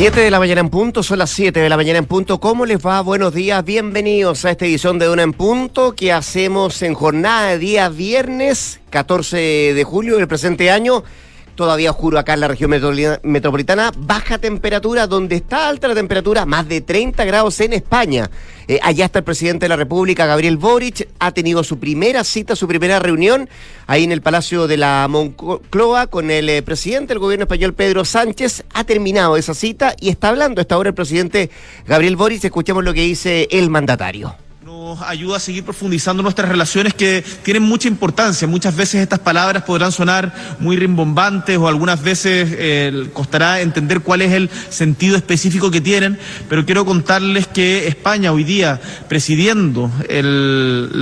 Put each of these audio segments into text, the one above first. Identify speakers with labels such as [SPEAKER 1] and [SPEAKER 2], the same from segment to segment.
[SPEAKER 1] 7 de la mañana en punto, son las 7 de la mañana en punto. ¿Cómo les va? Buenos días, bienvenidos a esta edición de Una en Punto que hacemos en jornada de día viernes 14 de julio del presente año. Todavía oscuro acá en la región metropolitana, baja temperatura, donde está alta la temperatura, más de 30 grados en España. Allá está el presidente de la República, Gabriel Boric, ha tenido su primera cita, su primera reunión, ahí en el Palacio de la Moncloa, con el presidente del gobierno español, Pedro Sánchez. Ha terminado esa cita y está hablando a esta hora el presidente Gabriel Boric. Escuchemos lo que dice el mandatario.
[SPEAKER 2] Nos ayuda a seguir profundizando nuestras relaciones que tienen mucha importancia. Muchas veces estas palabras podrán sonar muy rimbombantes o algunas veces costará entender cuál es el sentido específico que tienen, pero quiero contarles que España hoy día, presidiendo el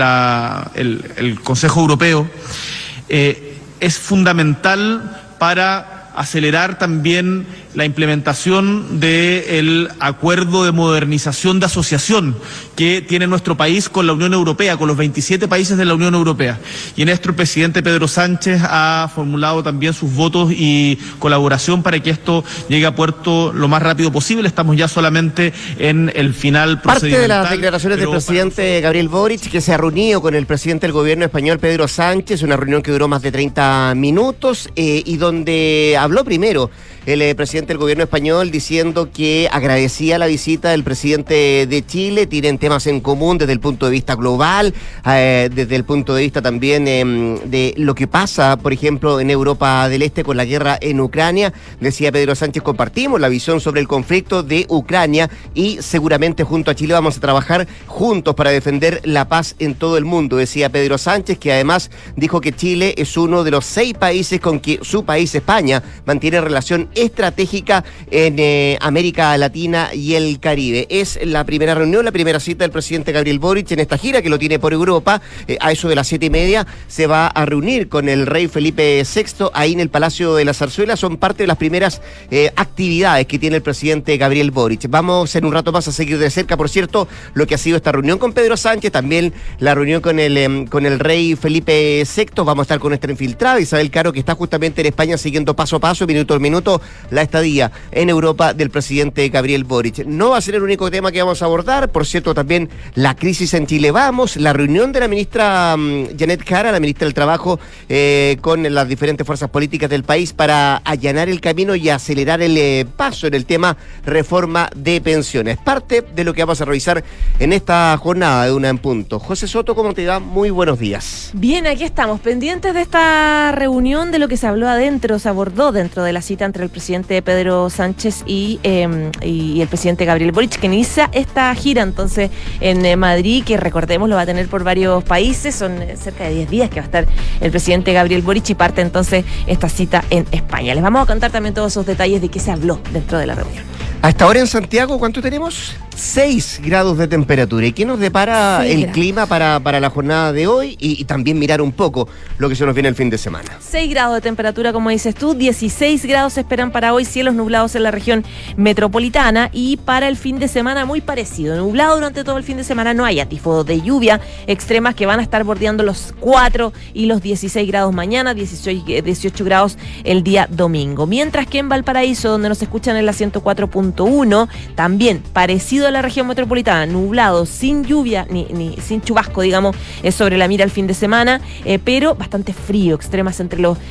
[SPEAKER 2] Consejo Europeo, es fundamental para acelerar también la implementación del acuerdo de modernización de asociación que tiene nuestro país con la Unión Europea, con los 27 países de la Unión Europea. Y en esto el presidente Pedro Sánchez ha formulado también sus votos y colaboración para que esto llegue a puerto lo más rápido posible. Estamos ya solamente en el final procedimental.
[SPEAKER 1] Parte de las declaraciones del presidente Gabriel Boric, que se ha reunido con el presidente del gobierno español, Pedro Sánchez, una reunión que duró más de 30 minutos y donde habló primero el presidente del gobierno español diciendo que agradecía la visita del presidente de Chile. Tienen temas en común desde el punto de vista global, desde el punto de vista también de lo que pasa, por ejemplo, en Europa del Este con la guerra en Ucrania. Decía Pedro Sánchez, compartimos la visión sobre el conflicto de Ucrania y seguramente junto a Chile vamos a trabajar juntos para defender la paz en todo el mundo, decía Pedro Sánchez, que además dijo que Chile es uno de los 6 países con que su país, España, mantiene relación estratégica en América Latina y el Caribe. Es la primera reunión, la primera cita del presidente Gabriel Boric en esta gira que lo tiene por Europa. A eso de las 7:30 se va a reunir con el rey Felipe VI ahí en el Palacio de la Zarzuela. Son parte de las primeras actividades que tiene el presidente Gabriel Boric. Vamos en un rato más a seguir de cerca, por cierto, lo que ha sido esta reunión con Pedro Sánchez, también la reunión con el rey Felipe VI. Vamos a estar con nuestra infiltrada Isabel Caro, que está justamente en España siguiendo paso a paso, minuto a minuto, la estadía en Europa del presidente Gabriel Boric. No va a ser el único tema que vamos a abordar, por cierto, también la crisis en Chile Vamos, la reunión de la ministra Janet Jara, la ministra del Trabajo, con las diferentes fuerzas políticas del país para allanar el camino y acelerar el paso en el tema reforma de pensiones. Parte de lo que vamos a revisar en esta jornada de Una en Punto. José Soto, ¿cómo te va? Muy buenos días.
[SPEAKER 3] Bien, aquí estamos, pendientes de esta reunión, de lo que se habló adentro, se abordó dentro de la cita entre el presidente Pedro Sánchez y el presidente Gabriel Boric, que inicia esta gira entonces en Madrid, que recordemos lo va a tener por varios países. Son cerca de 10 días que va a estar el presidente Gabriel Boric y parte entonces esta cita en España. Les vamos a contar también todos esos detalles de qué se habló dentro de la reunión.
[SPEAKER 1] Hasta ahora en Santiago, ¿cuánto tenemos? 6 grados de temperatura. ¿Y qué nos depara el clima para la jornada de hoy? Y también mirar un poco lo que se nos viene el fin de semana.
[SPEAKER 3] 6 grados de temperatura, como dices tú, 16 grados se esperan para hoy, cielos nublados en la región metropolitana, y para el fin de semana muy parecido. Nublado durante todo el fin de semana, no hay atisbos de lluvia extremas que van a estar bordeando los 4 y los 16 grados mañana, 18 grados el día domingo. Mientras que en Valparaíso, donde nos escuchan en la 104.1, también parecido a la región metropolitana, nublado, sin lluvia, ni sin chubasco, digamos, sobre la mira el fin de semana, pero bastante frío, extremas entre los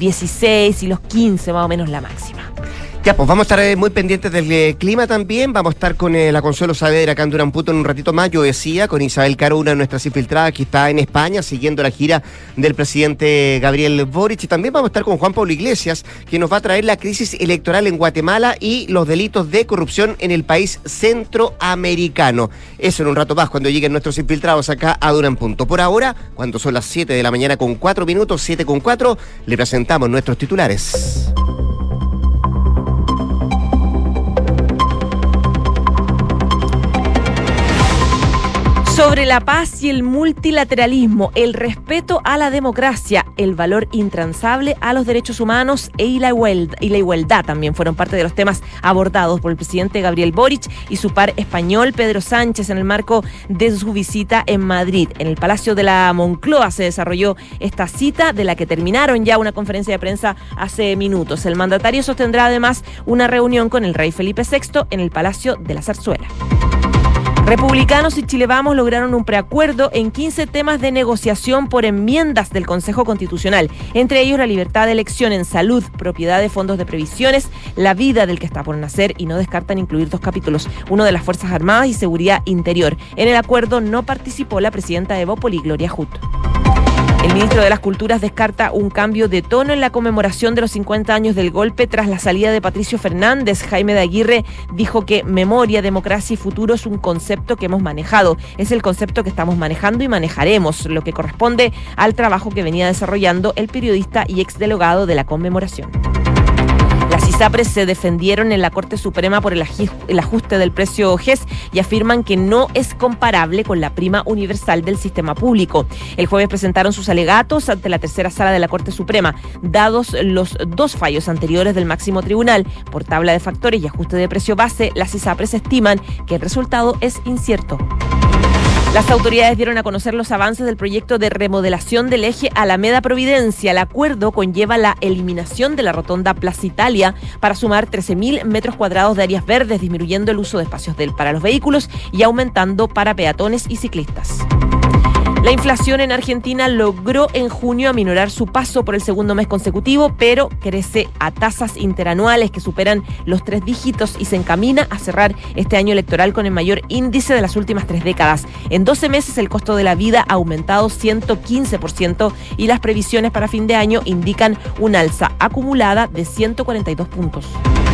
[SPEAKER 3] 16 y los 15 más o menos la máxima.
[SPEAKER 1] Ya, pues vamos a estar muy pendientes del clima también. Vamos a estar con la Consuelo Saavedra acá en Durán Punto en un ratito más. Yo decía, con Isabel Caro, una de nuestras infiltradas que está en España siguiendo la gira del presidente Gabriel Boric. Y también vamos a estar con Juan Pablo Iglesias, que nos va a traer la crisis electoral en Guatemala y los delitos de corrupción en el país centroamericano. Eso en un rato más, cuando lleguen nuestros infiltrados acá a Durán Punto. Por ahora, cuando son las 7 de la mañana con 4 minutos, 7:04, le presentamos nuestros titulares.
[SPEAKER 3] Sobre la paz y el multilateralismo, el respeto a la democracia, el valor intransable a los derechos humanos y la igualdad también fueron parte de los temas abordados por el presidente Gabriel Boric y su par español Pedro Sánchez en el marco de su visita en Madrid. En el Palacio de la Moncloa se desarrolló esta cita, de la que terminaron ya una conferencia de prensa hace minutos. El mandatario sostendrá además una reunión con el rey Felipe VI en el Palacio de la Zarzuela. Republicanos y Chile Vamos lograron un preacuerdo en 15 temas de negociación por enmiendas del Consejo Constitucional, entre ellos la libertad de elección en salud, propiedad de fondos de previsiones, la vida del que está por nacer, y no descartan incluir 2 capítulos, uno de las Fuerzas Armadas y Seguridad Interior. En el acuerdo no participó la presidenta de Evópoli, Gloria Hutt. El ministro de las Culturas descarta un cambio de tono en la conmemoración de los 50 años del golpe tras la salida de Patricio Fernández. Jaime de Aguirre dijo que memoria, democracia y futuro es un concepto que hemos manejado. Es el concepto que estamos manejando y manejaremos, lo que corresponde al trabajo que venía desarrollando el periodista y exdelegado de la conmemoración. Las ISAPRES se defendieron en la Corte Suprema por el ajuste del precio GES y afirman que no es comparable con la prima universal del sistema público. El jueves presentaron sus alegatos ante la tercera sala de la Corte Suprema. Dados los 2 fallos anteriores del máximo tribunal por tabla de factores y ajuste de precio base, las ISAPRES estiman que el resultado es incierto. Las autoridades dieron a conocer los avances del proyecto de remodelación del eje Alameda Providencia. El acuerdo conlleva la eliminación de la rotonda Plaza Italia para sumar 13.000 metros cuadrados de áreas verdes, disminuyendo el uso de espacios para los vehículos y aumentando para peatones y ciclistas. La inflación en Argentina logró en junio aminorar su paso por el segundo mes consecutivo, pero crece a tasas interanuales que superan los 3 dígitos y se encamina a cerrar este año electoral con el mayor índice de las últimas 3 décadas. En 12 meses el costo de la vida ha aumentado 115% y las previsiones para fin de año indican un alza acumulada de 142 puntos.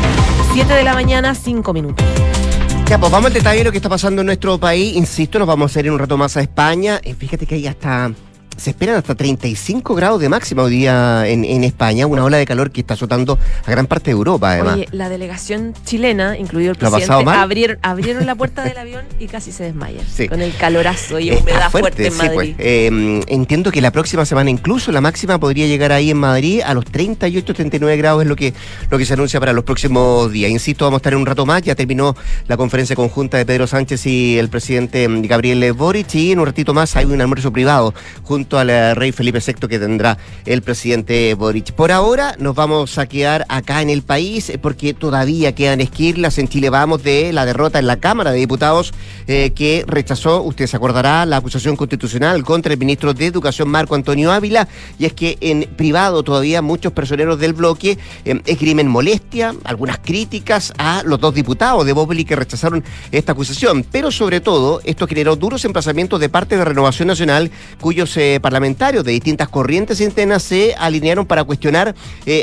[SPEAKER 3] 7 de la mañana, 5 minutos.
[SPEAKER 1] Ya, pues vamos al detalle de lo que está pasando en nuestro país. Insisto, nos vamos a ir en un rato más a España. Fíjate que hay se esperan hasta 35 grados de máxima hoy día en España, una ola de calor que está azotando a gran parte de Europa, además.
[SPEAKER 3] Oye, la delegación chilena, incluido el presidente, abrieron la puerta del avión y casi se desmayan, sí, con el calorazo y humedad fuerte en Madrid.
[SPEAKER 1] Pues, entiendo que la próxima semana incluso la máxima podría llegar ahí en Madrid a los 38, 39 grados, es lo que se anuncia para los próximos días. Insisto, vamos a estar en un rato más, ya terminó la conferencia conjunta de Pedro Sánchez y el presidente Gabriel Boric, y en un ratito más hay un almuerzo privado junto al rey Felipe VI que tendrá el presidente Boric. Por ahora nos vamos a quedar acá en el país porque todavía quedan esquirlas en Chile Vamos de la derrota en la Cámara de Diputados que rechazó, usted se acordará, la acusación constitucional contra el ministro de Educación Marco Antonio Ávila, y es que en privado todavía muchos personeros del bloque esgrimen molestia, algunas críticas a los 2 diputados de Evópoli que rechazaron esta acusación, pero sobre todo esto generó duros emplazamientos de parte de Renovación Nacional, cuyos parlamentarios de distintas corrientes internas se alinearon para cuestionar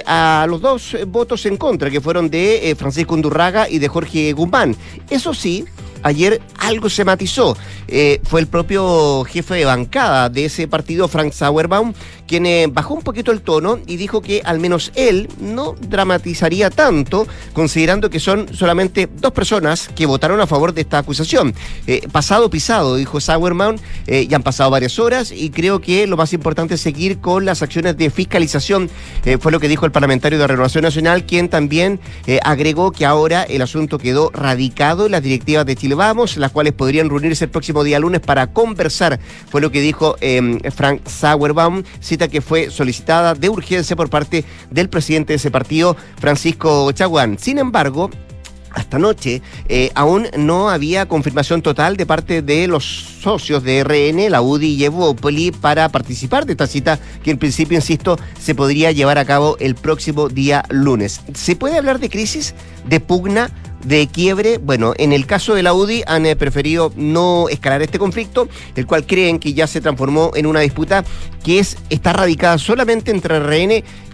[SPEAKER 1] a los 2 votos en contra, que fueron de Francisco Undurraga y de Jorge Guzmán. Eso sí, ayer algo se matizó. Fue el propio jefe de bancada de ese partido, Frank Sauerbaum, quien bajó un poquito el tono y dijo que al menos él no dramatizaría tanto, considerando que son solamente 2 personas que votaron a favor de esta acusación. Pasado pisado, dijo Sauerbaum, ya han pasado varias horas y creo que lo más importante es seguir con las acciones de fiscalización, fue lo que dijo el parlamentario de Renovación Nacional, quien también agregó que ahora el asunto quedó radicado en las directivas de Chile Vamos, las cuales podrían reunirse el próximo día lunes para conversar, fue lo que dijo Frank Sauerbaum, cita que fue solicitada de urgencia por parte del presidente de ese partido, Francisco Chaguán. Sin embargo, hasta anoche aún no había confirmación total de parte de los socios de RN, la UDI y Evópoli para participar de esta cita que en principio, insisto, se podría llevar a cabo el próximo día lunes. ¿Se puede hablar de crisis, de pugna, de quiebre? Bueno, en el caso de la UDI han preferido no escalar este conflicto, el cual creen que ya se transformó en una disputa que está radicada solamente entre RN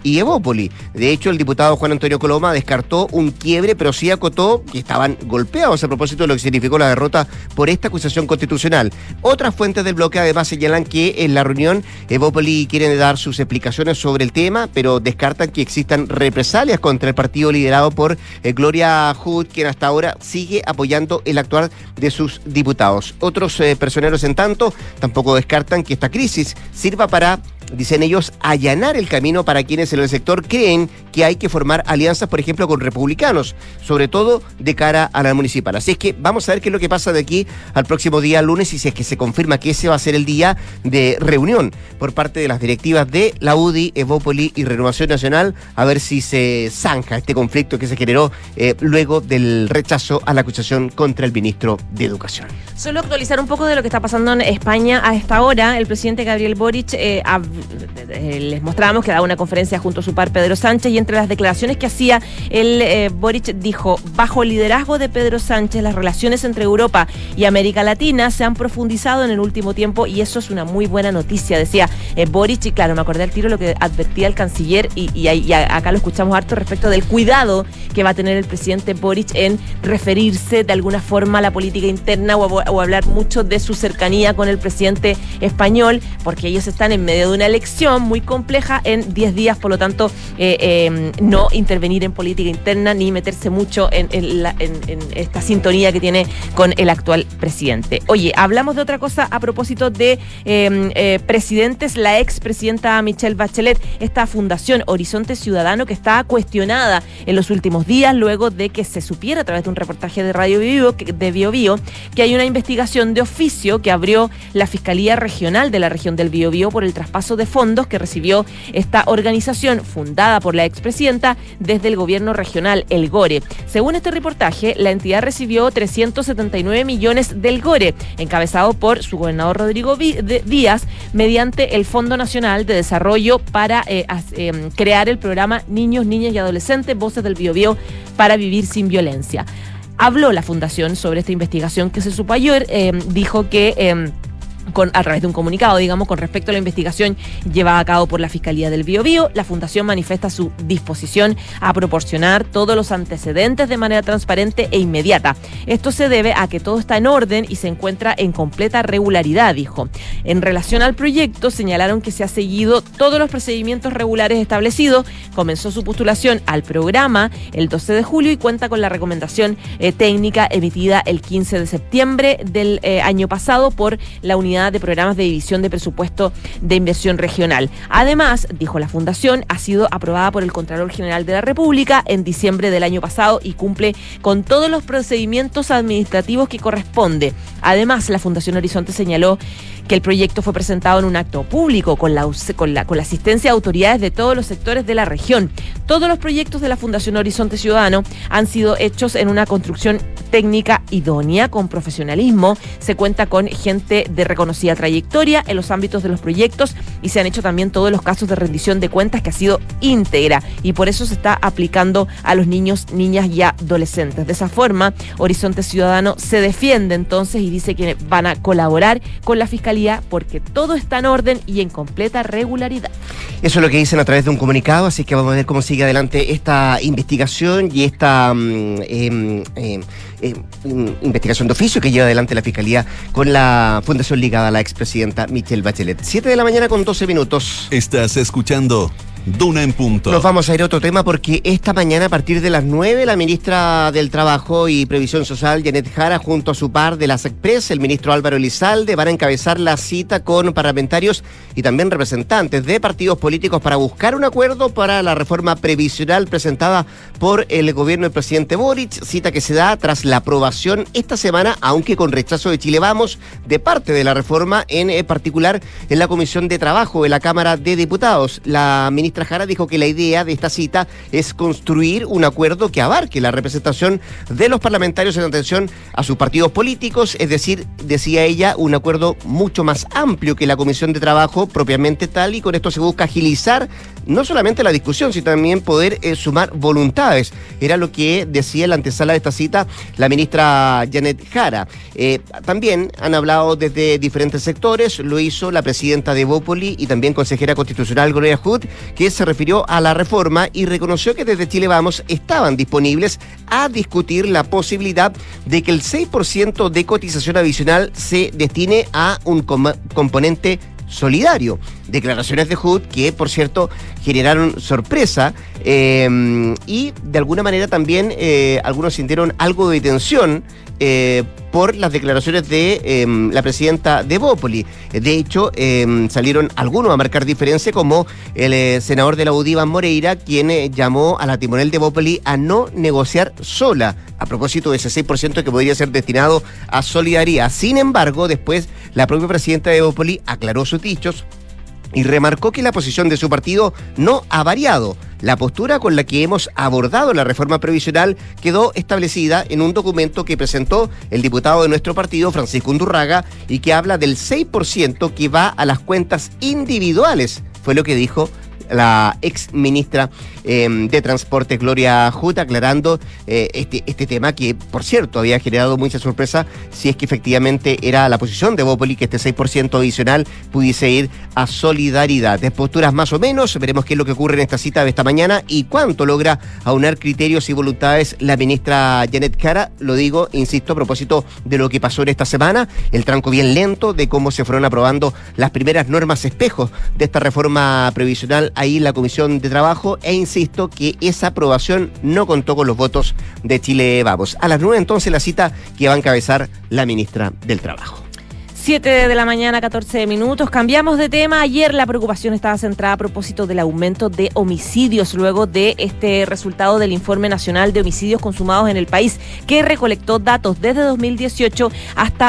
[SPEAKER 1] y Evópoli. De hecho, el diputado Juan Antonio Coloma descartó un quiebre, pero sí acotó que estaban golpeados a propósito de lo que significó la derrota por esta acusación constitucional. Otras fuentes del bloque además señalan que en la reunión Evópoli quieren dar sus explicaciones sobre el tema, pero descartan que existan represalias contra el partido liderado por Gloria Hood, quien hasta ahora sigue apoyando el actuar de sus diputados. Otros personeros, en tanto, tampoco descartan que esta crisis sirva para, dicen ellos, allanar el camino para quienes en el sector creen que hay que formar alianzas, por ejemplo, con republicanos, sobre todo de cara a la municipal. Así es que vamos a ver qué es lo que pasa de aquí al próximo día lunes y si es que se confirma que ese va a ser el día de reunión por parte de las directivas de la UDI, Evópoli y Renovación Nacional, a ver si se zanja este conflicto que se generó luego del rechazo a la acusación contra el ministro de Educación.
[SPEAKER 3] Solo actualizar un poco de lo que está pasando en España a esta hora. El presidente Gabriel Boric les mostrábamos que daba una conferencia junto a su par Pedro Sánchez, y entre las declaraciones que hacía Boric dijo: bajo el liderazgo de Pedro Sánchez, las relaciones entre Europa y América Latina se han profundizado en el último tiempo y eso es una muy buena noticia, decía Boric. Y claro, me acordé al tiro lo que advertía el canciller y acá lo escuchamos harto respecto del cuidado que va a tener el presidente Boric en referirse de alguna forma a la política interna o hablar mucho de su cercanía con el presidente español, porque ellos están en medio de una elección muy compleja en 10 días, por lo tanto no intervenir en política interna ni meterse mucho en esta sintonía que tiene con el actual presidente. Oye, hablamos de otra cosa a propósito de presidentes. La expresidenta Michelle Bachelet, esta fundación Horizonte Ciudadano, que está cuestionada en los últimos días luego de que se supiera a través de un reportaje de Radio Biobío que hay una investigación de oficio que abrió la Fiscalía Regional de la región del Biobío por el traspaso de fondos que recibió esta organización fundada por la expresidenta desde el gobierno regional, el GORE. Según este reportaje, la entidad recibió 379 millones del GORE, encabezado por su gobernador Rodrigo Díaz, mediante el Fondo Nacional de Desarrollo para crear el programa Niños, Niñas y Adolescentes, Voces del Biobío para Vivir sin Violencia. Habló la fundación sobre esta investigación que se supo ayer, dijo que a través de un comunicado, con respecto a la investigación llevada a cabo por la Fiscalía del Biobío, la Fundación manifiesta su disposición a proporcionar todos los antecedentes de manera transparente e inmediata. Esto se debe a que todo está en orden y se encuentra en completa regularidad, dijo. En relación al proyecto, señalaron que se ha seguido todos los procedimientos regulares establecidos, comenzó su postulación al programa el 12 de julio y cuenta con la recomendación técnica emitida el 15 de septiembre del año pasado por la Unidad de Programas de División de Presupuesto de Inversión Regional. Además, dijo la Fundación, ha sido aprobada por el Contralor General de la República en diciembre del año pasado y cumple con todos los procedimientos administrativos que corresponde. Además, la Fundación Horizonte señaló que el proyecto fue presentado en un acto público con la asistencia de autoridades de todos los sectores de la región. Todos los proyectos de la Fundación Horizonte Ciudadano han sido hechos en una construcción técnica idónea, con profesionalismo. Se cuenta con gente de reconocida trayectoria en los ámbitos de los proyectos y se han hecho también todos los casos de rendición de cuentas que ha sido íntegra y por eso se está aplicando a los niños, niñas y adolescentes. De esa forma, Horizonte Ciudadano se defiende entonces y dice que van a colaborar con la Fiscalía porque todo está en orden y en completa regularidad.
[SPEAKER 1] Eso es lo que dicen a través de un comunicado, así que vamos a ver cómo sigue adelante esta investigación y esta investigación de oficio que lleva adelante la Fiscalía con la fundación ligada a la expresidenta Michelle Bachelet. 7:12 a.m.
[SPEAKER 4] Estás escuchando Duna en Punto.
[SPEAKER 1] Nos vamos a ir a otro tema porque esta mañana a partir de las 9 la ministra del Trabajo y Previsión Social, Janet Jara, junto a su par de la SECPRES, el ministro Álvaro Elizalde, van a encabezar la cita con parlamentarios y también representantes de partidos políticos para buscar un acuerdo para la reforma previsional presentada por el gobierno del presidente Boric, cita que se da tras la aprobación esta semana, aunque con rechazo de Chile Vamos, de parte de la reforma, en particular en la Comisión de Trabajo de la Cámara de Diputados. La ministra Jara dijo que la idea de esta cita es construir un acuerdo que abarque la representación de los parlamentarios en atención a sus partidos políticos, es decir, decía ella, un acuerdo mucho más amplio que la Comisión de Trabajo propiamente tal, y con esto se busca agilizar no solamente la discusión, sino también poder sumar voluntades. Era lo que decía en la antesala de esta cita la ministra Janet Jara. También han hablado desde diferentes sectores, lo hizo la presidenta de Evópoli y también consejera constitucional Gloria Hood, que que se refirió a la reforma y reconoció que desde Chile Vamos estaban disponibles a discutir la posibilidad de que el 6% de cotización adicional se destine a un componente solidario. Declaraciones de Hood que, por cierto, generaron sorpresa y de alguna manera también algunos sintieron algo de tensión por las declaraciones de la presidenta de Evópoli. De hecho, salieron algunos a marcar diferencia, como el senador de la UDI, Iván Moreira, quien llamó a la timonel de Evópoli a no negociar sola, a propósito de ese 6% que podría ser destinado a solidaridad. Sin embargo, después la propia presidenta de Evópoli aclaró sus dichos y remarcó que la posición de su partido no ha variado. La postura con la que hemos abordado la reforma previsional quedó establecida en un documento que presentó el diputado de nuestro partido, Francisco Undurraga, y que habla del 6% que va a las cuentas individuales, fue lo que dijo la ex ministra de Transporte, Gloria Hood, aclarando este tema que, por cierto, había generado mucha sorpresa si es que efectivamente era la posición de Evópoli que este 6% adicional pudiese ir a solidaridad. De posturas más o menos, veremos qué es lo que ocurre en esta cita de esta mañana y cuánto logra aunar criterios y voluntades la ministra Janet Jara. Lo digo, insisto, a propósito de lo que pasó en esta semana, el tranco bien lento de cómo se fueron aprobando las primeras normas espejos de esta reforma previsional ahí en la Comisión de Trabajo, e insisto que esa aprobación no contó con los votos de Chile Vamos. A las 9 entonces la cita que va a encabezar la ministra del Trabajo.
[SPEAKER 3] 7 de la mañana, 14 minutos. Cambiamos de tema. Ayer la preocupación estaba centrada a propósito del aumento de homicidios luego de este resultado del Informe Nacional de Homicidios Consumados en el país, que recolectó datos desde 2018 hasta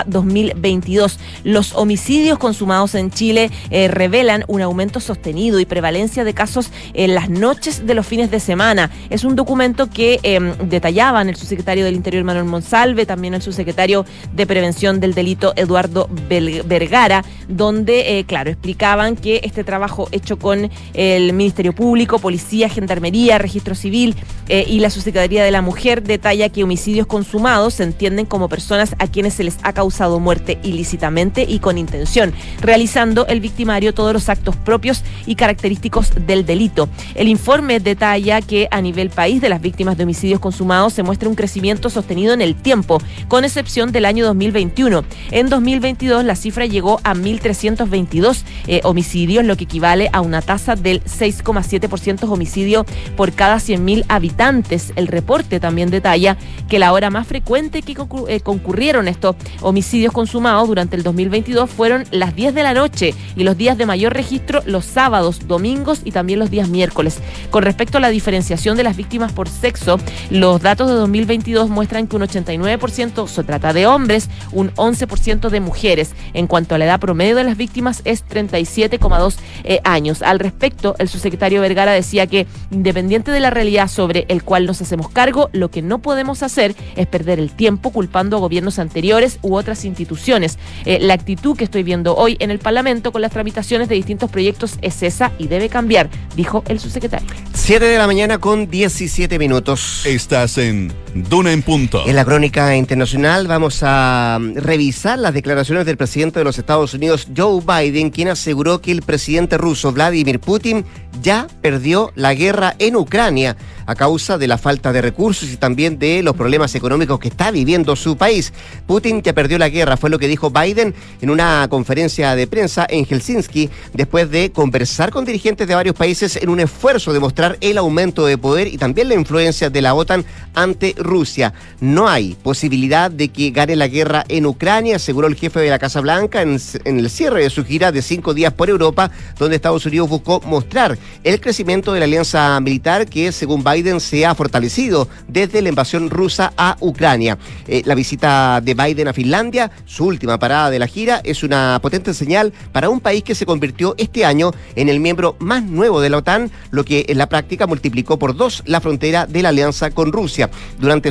[SPEAKER 3] 2022. Los homicidios consumados en Chile revelan un aumento sostenido y prevalencia de casos en las noches de los fines de semana. Es un documento que detallaban el subsecretario del Interior, Manuel Monsalve, también el subsecretario de Prevención del Delito, Eduardo Vergara, donde, explicaban que este trabajo hecho con el Ministerio Público, Policía, Gendarmería, Registro Civil y la Subsecretaría de la Mujer detalla que homicidios consumados se entienden como personas a quienes se les ha causado muerte ilícitamente y con intención, realizando el victimario todos los actos propios y característicos del delito. El informe detalla que a nivel país de las víctimas de homicidios consumados se muestra un crecimiento sostenido en el tiempo, con excepción del año 2021. En 2022 la cifra llegó a 1.322 homicidios, lo que equivale a una tasa del 6,7% homicidio por cada 100.000 habitantes. El reporte también detalla que la hora más frecuente que concurrieron estos homicidios consumados durante el 2022 fueron las 10 de la noche y los días de mayor registro los sábados, domingos y también los días miércoles. Con respecto a la diferenciación de las víctimas por sexo, los datos de 2022 muestran que un 89% se trata de hombres, un 11% de mujeres. En cuanto a la edad promedio de las víctimas es 37,2 años. Al respecto, el subsecretario Vergara decía que, independiente de la realidad sobre el cual nos hacemos cargo, lo que no podemos hacer es perder el tiempo culpando a gobiernos anteriores u otras instituciones. La actitud que estoy viendo hoy en el Parlamento con las tramitaciones de distintos proyectos es esa y debe cambiar, dijo el subsecretario.
[SPEAKER 1] 7 de la mañana con 17 minutos.
[SPEAKER 4] Estás en Duna en Punto.
[SPEAKER 1] En la crónica internacional vamos a revisar las declaraciones del presidente de los Estados Unidos, Joe Biden, quien aseguró que el presidente ruso Vladimir Putin ya perdió la guerra en Ucrania a causa de la falta de recursos y también de los problemas económicos que está viviendo su país. Putin ya perdió la guerra, fue lo que dijo Biden en una conferencia de prensa en Helsinki, después de conversar con dirigentes de varios países en un esfuerzo de mostrar el aumento de poder y también la influencia de la OTAN ante Rusia. No hay posibilidad de que gane la guerra en Ucrania, aseguró el jefe de la Casa Blanca en el cierre de su gira de 5 días por Europa, donde Estados Unidos buscó mostrar el crecimiento de la alianza militar que, según Biden, se ha fortalecido desde la invasión rusa a Ucrania. La visita de Biden a Finlandia, su última parada de la gira, es una potente señal para un país que se convirtió este año en el miembro más nuevo de la OTAN, lo que en la práctica multiplicó por 2 la frontera de la alianza con Rusia. Durante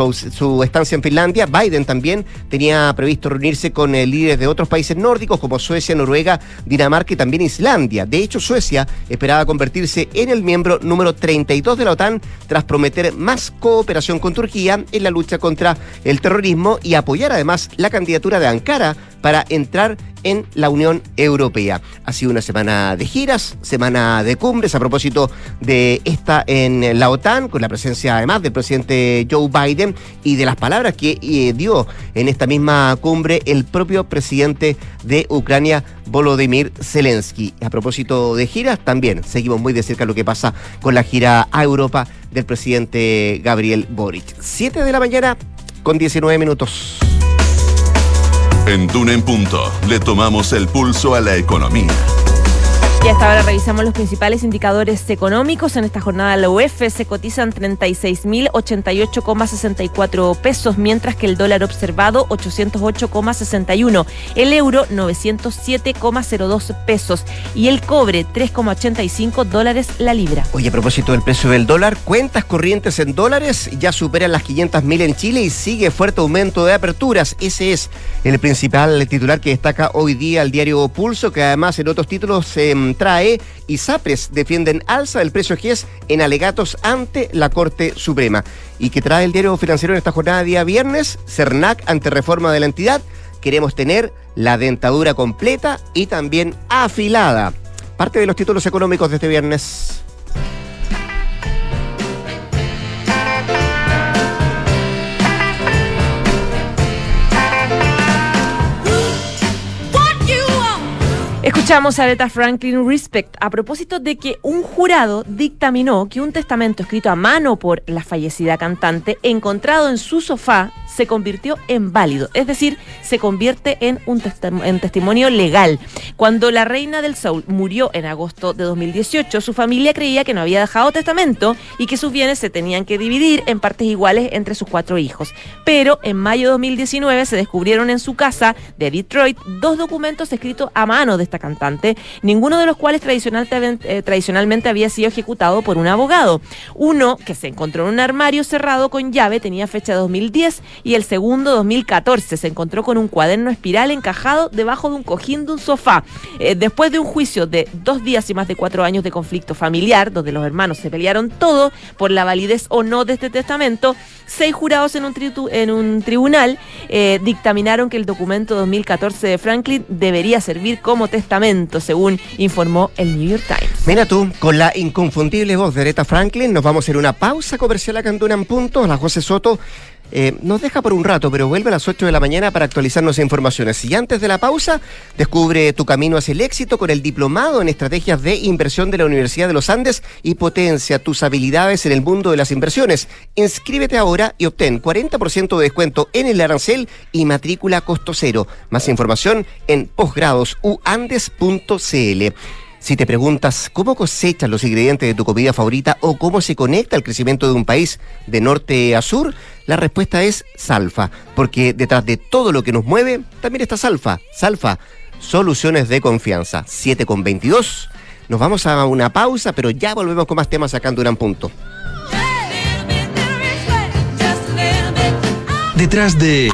[SPEAKER 1] su estancia en Finlandia, Biden también tenía previsto reunirse con líderes de otros países nórdicos como Suecia, Noruega, Dinamarca y también Islandia. De hecho, Suecia esperaba convertirse en el miembro número 32 de la OTAN tras prometer más cooperación con Turquía en la lucha contra el terrorismo y apoyar además la candidatura de Ankara para entrar en la Unión Europea. Ha sido una semana de giras, semana de cumbres, a propósito de esta en la OTAN, con la presencia además del presidente Joe Biden y de las palabras que dio en esta misma cumbre el propio presidente de Ucrania, Volodymyr Zelensky. A propósito de giras, también seguimos muy de cerca lo que pasa con la gira a Europa del presidente Gabriel Boric. 7 de la mañana con 19 minutos.
[SPEAKER 4] En Duna en Punto le tomamos el pulso a la economía.
[SPEAKER 3] Y hasta ahora revisamos los principales indicadores económicos. En esta jornada la UF se cotizan 36.088,64 pesos, mientras que el dólar observado 808,61, el euro 907,02 pesos y el cobre 3,85 dólares la libra.
[SPEAKER 1] Oye, a propósito del precio del dólar, cuentas corrientes en dólares ya superan las 500.000 en Chile y sigue fuerte aumento de aperturas. Ese es el principal titular que destaca hoy día el diario Pulso, que además en otros títulos trae: ISAPRES defienden alza del precio GES en alegatos ante la Corte Suprema. Y que trae el diario Financiero en esta jornada de día viernes: CERNAC ante reforma de la entidad, queremos tener la dentadura completa y también afilada. Parte de los títulos económicos de este viernes.
[SPEAKER 3] Escuchamos a Aretha Franklin Respect a propósito de que un jurado dictaminó que un testamento escrito a mano por la fallecida cantante, encontrado en su sofá, se convirtió en válido, es decir, se convierte en testimonio legal. Cuando la reina del soul murió en agosto de 2018, su familia creía que no había dejado testamento y que sus bienes se tenían que dividir en partes iguales entre sus 4 hijos. Pero en mayo de 2019 se descubrieron en su casa de Detroit 2 documentos escritos a mano de esta cantante, ninguno de los cuales tradicionalmente había sido ejecutado por un abogado. Uno, que se encontró en un armario cerrado con llave, tenía fecha de 2010, y el segundo, 2014, se encontró con un cuaderno espiral encajado debajo de un cojín de un sofá. Después de un juicio de 2 días y más de 4 años de conflicto familiar, donde los hermanos se pelearon todo por la validez o no de este testamento, 6 jurados en un tribunal dictaminaron que el documento 2014 de Franklin debería servir como testamento, según informó el New York Times.
[SPEAKER 1] Mira tú, con la inconfundible voz de Aretha Franklin, nos vamos a ir a una pausa comercial acá en Duna en Punto. La José Soto nos deja por un rato, pero vuelve a las 8 de la mañana para actualizarnos informaciones. Y antes de la pausa, descubre tu camino hacia el éxito con el diplomado en estrategias de inversión de la Universidad de los Andes y potencia tus habilidades en el mundo de las inversiones. Inscríbete ahora y obtén 40% de descuento en el arancel y matrícula costo cero. Más información en posgradosuandes.cl. Si te preguntas cómo cosechas los ingredientes de tu comida favorita o cómo se conecta el crecimiento de un país de norte a sur, la respuesta es Salfa, porque detrás de todo lo que nos mueve también está Salfa. Salfa, soluciones de confianza. 7:22. Nos vamos a una pausa, pero ya volvemos con más temas acá en Duna en Punto.
[SPEAKER 5] Detrás de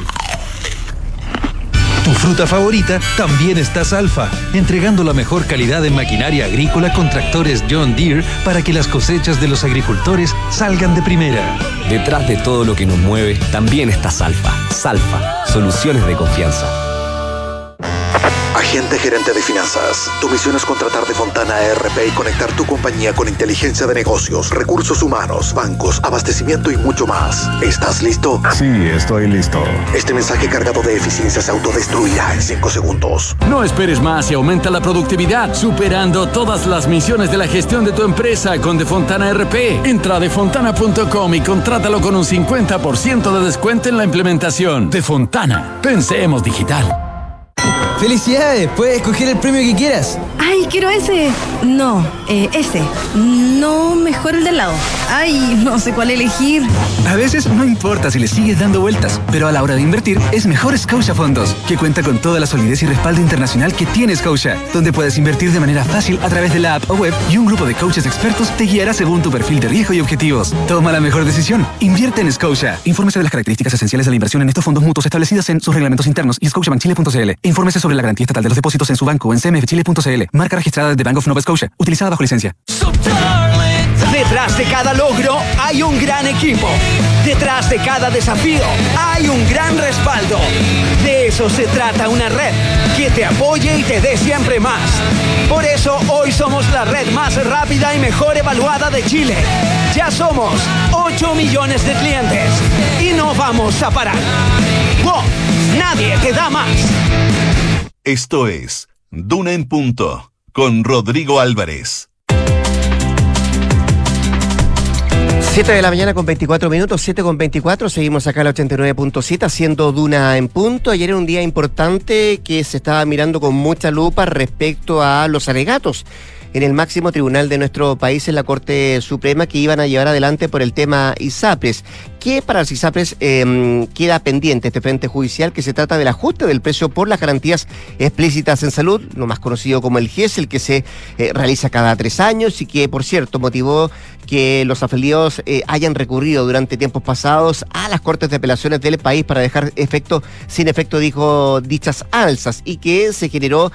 [SPEAKER 5] tu fruta favorita también está Salfa, entregando la mejor calidad en maquinaria agrícola con tractores John Deere para que las cosechas de los agricultores salgan de primera.
[SPEAKER 6] Detrás de todo lo que nos mueve también está Salfa. Salfa, soluciones de confianza.
[SPEAKER 7] Agente gerente de finanzas. Tu misión es contratar de Fontana ERP y conectar tu compañía con inteligencia de negocios, recursos humanos, bancos, abastecimiento y mucho más. ¿Estás listo?
[SPEAKER 8] Sí, estoy listo.
[SPEAKER 7] Este mensaje cargado de eficiencia se autodestruirá en 5 segundos.
[SPEAKER 9] No esperes más y aumenta la productividad, superando todas las misiones de la gestión de tu empresa con Defontana ERP. Entra a defontana.com y contrátalo con un 50% de descuento en la implementación. Defontana, pensemos digital.
[SPEAKER 10] ¡Felicidades! Puedes escoger el premio que quieras.
[SPEAKER 11] ¡Ay, quiero ese! No, ese. No, mejor el de al lado. ¡Ay, no sé cuál elegir!
[SPEAKER 10] A veces no importa si le sigues dando vueltas, pero a la hora de invertir es mejor Scotia Fondos, que cuenta con toda la solidez y respaldo internacional que tiene Scotia, donde puedes invertir de manera fácil a través de la app o web y un grupo de coaches expertos te guiará según tu perfil de riesgo y objetivos. Toma la mejor decisión. Invierte en Scotia. Infórmese de las características esenciales de la inversión en estos fondos mutuos establecidas en sus reglamentos internos y scotiabankchile.cl. Infórmese sobre la garantía estatal de los depósitos en su banco o en cmfchile.cl. Marca registrada de Bank of Nova Scotia, utilizada bajo licencia.
[SPEAKER 8] Detrás de cada logro hay un gran equipo. Detrás de cada desafío hay un gran respaldo. De eso se trata una red que te apoye y te dé siempre más. Por eso hoy somos la red más rápida y mejor evaluada de Chile. Ya somos 8 millones de clientes y no vamos a parar. ¡Wow! Nadie te da más.
[SPEAKER 4] Esto es Duna en Punto con Rodrigo Álvarez.
[SPEAKER 1] 7 de la mañana con 24 minutos, 7 con 24, seguimos acá en la 89.7 haciendo Duna en Punto. Ayer era un día importante que se estaba mirando con mucha lupa respecto a los alegatos en el máximo tribunal de nuestro país, en la Corte Suprema, que iban a llevar adelante por el tema ISAPRES. Que para las ISAPRES queda pendiente este frente judicial, que se trata del ajuste del precio por las garantías explícitas en salud, lo más conocido como el GES, el que se realiza cada 3 años y que, por cierto, motivó que los afiliados hayan recurrido durante tiempos pasados a las Cortes de Apelaciones del país para dejar sin efecto, dijo, dichas alzas, y que se generó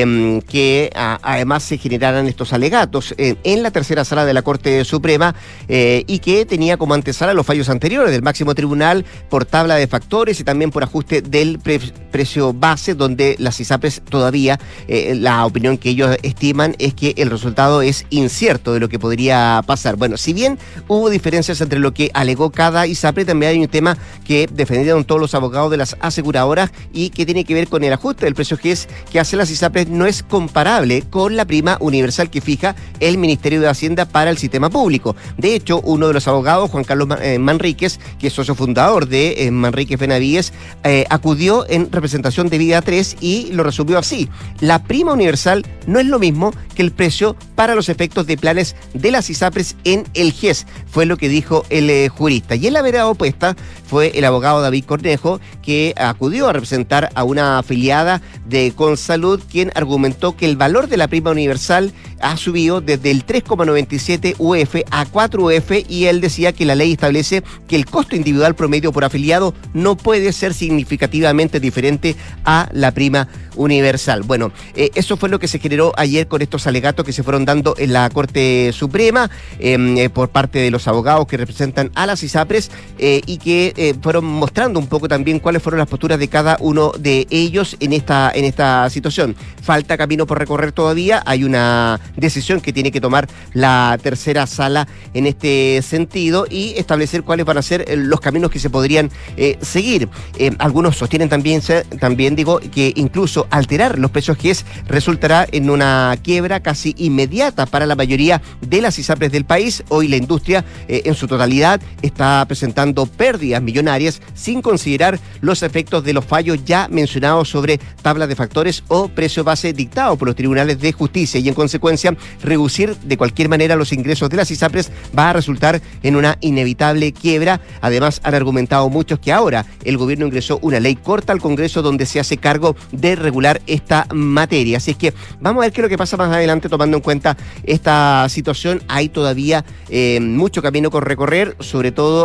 [SPEAKER 1] que además se generaran estos alegatos en la tercera sala de la Corte Suprema y que tenía como antesala los fallos anteriores del máximo tribunal por tabla de factores y también por ajuste del precio base, donde las ISAPRES todavía, la opinión que ellos estiman es que el resultado es incierto de lo que podría pasar. Bueno, si bien hubo diferencias entre lo que alegó cada ISAPRE, también hay un tema que defendieron todos los abogados de las aseguradoras y que tiene que ver con el ajuste del precio GES que hacen las ISAPRES. No es comparable con la prima universal que fija el Ministerio de Hacienda para el sistema público. De hecho, uno de los abogados, Juan Carlos Manríquez, que es socio fundador de Manríquez Benavides, acudió en representación de Vida 3 y lo resumió así: la prima universal no es lo mismo que el precio para los efectos de planes de las ISAPRES en el GES, fue lo que dijo el jurista. Y en la vereda opuesta fue el abogado David Cornejo, que acudió a representar a una afiliada de Consalud, quien argumentó que el valor de la prima universal ha subido desde el 3,97 UF a 4 UF, y él decía que la ley establece que el costo individual promedio por afiliado no puede ser significativamente diferente a la prima universal. Bueno, eso fue lo que se generó ayer con estos alegatos que se fueron dando en la Corte Suprema por parte de los abogados que representan a las ISAPRES y que fueron mostrando un poco también cuáles fueron las posturas de cada uno de ellos en esta situación. Falta camino por recorrer todavía, hay una decisión que tiene que tomar la tercera sala en este sentido y establecer cuáles van a ser los caminos que se podrían seguir. Algunos sostienen también digo, que incluso alterar los precios GES resultará en una quiebra casi inmediata para la mayoría de las ISAPRES del país. Hoy la industria en su totalidad está presentando pérdidas millonarias sin considerar los efectos de los fallos ya mencionados sobre tablas de factores o precio base dictado por los tribunales de justicia, y en consecuencia reducir de cualquier manera los ingresos de las ISAPRES va a resultar en una inevitable quiebra. Además, han argumentado muchos que ahora el gobierno ingresó una ley corta al Congreso donde se hace cargo de regular esta materia. Así es que vamos a ver qué es lo que pasa más adelante tomando en cuenta esta situación. Hay todavía mucho camino por recorrer, sobre todo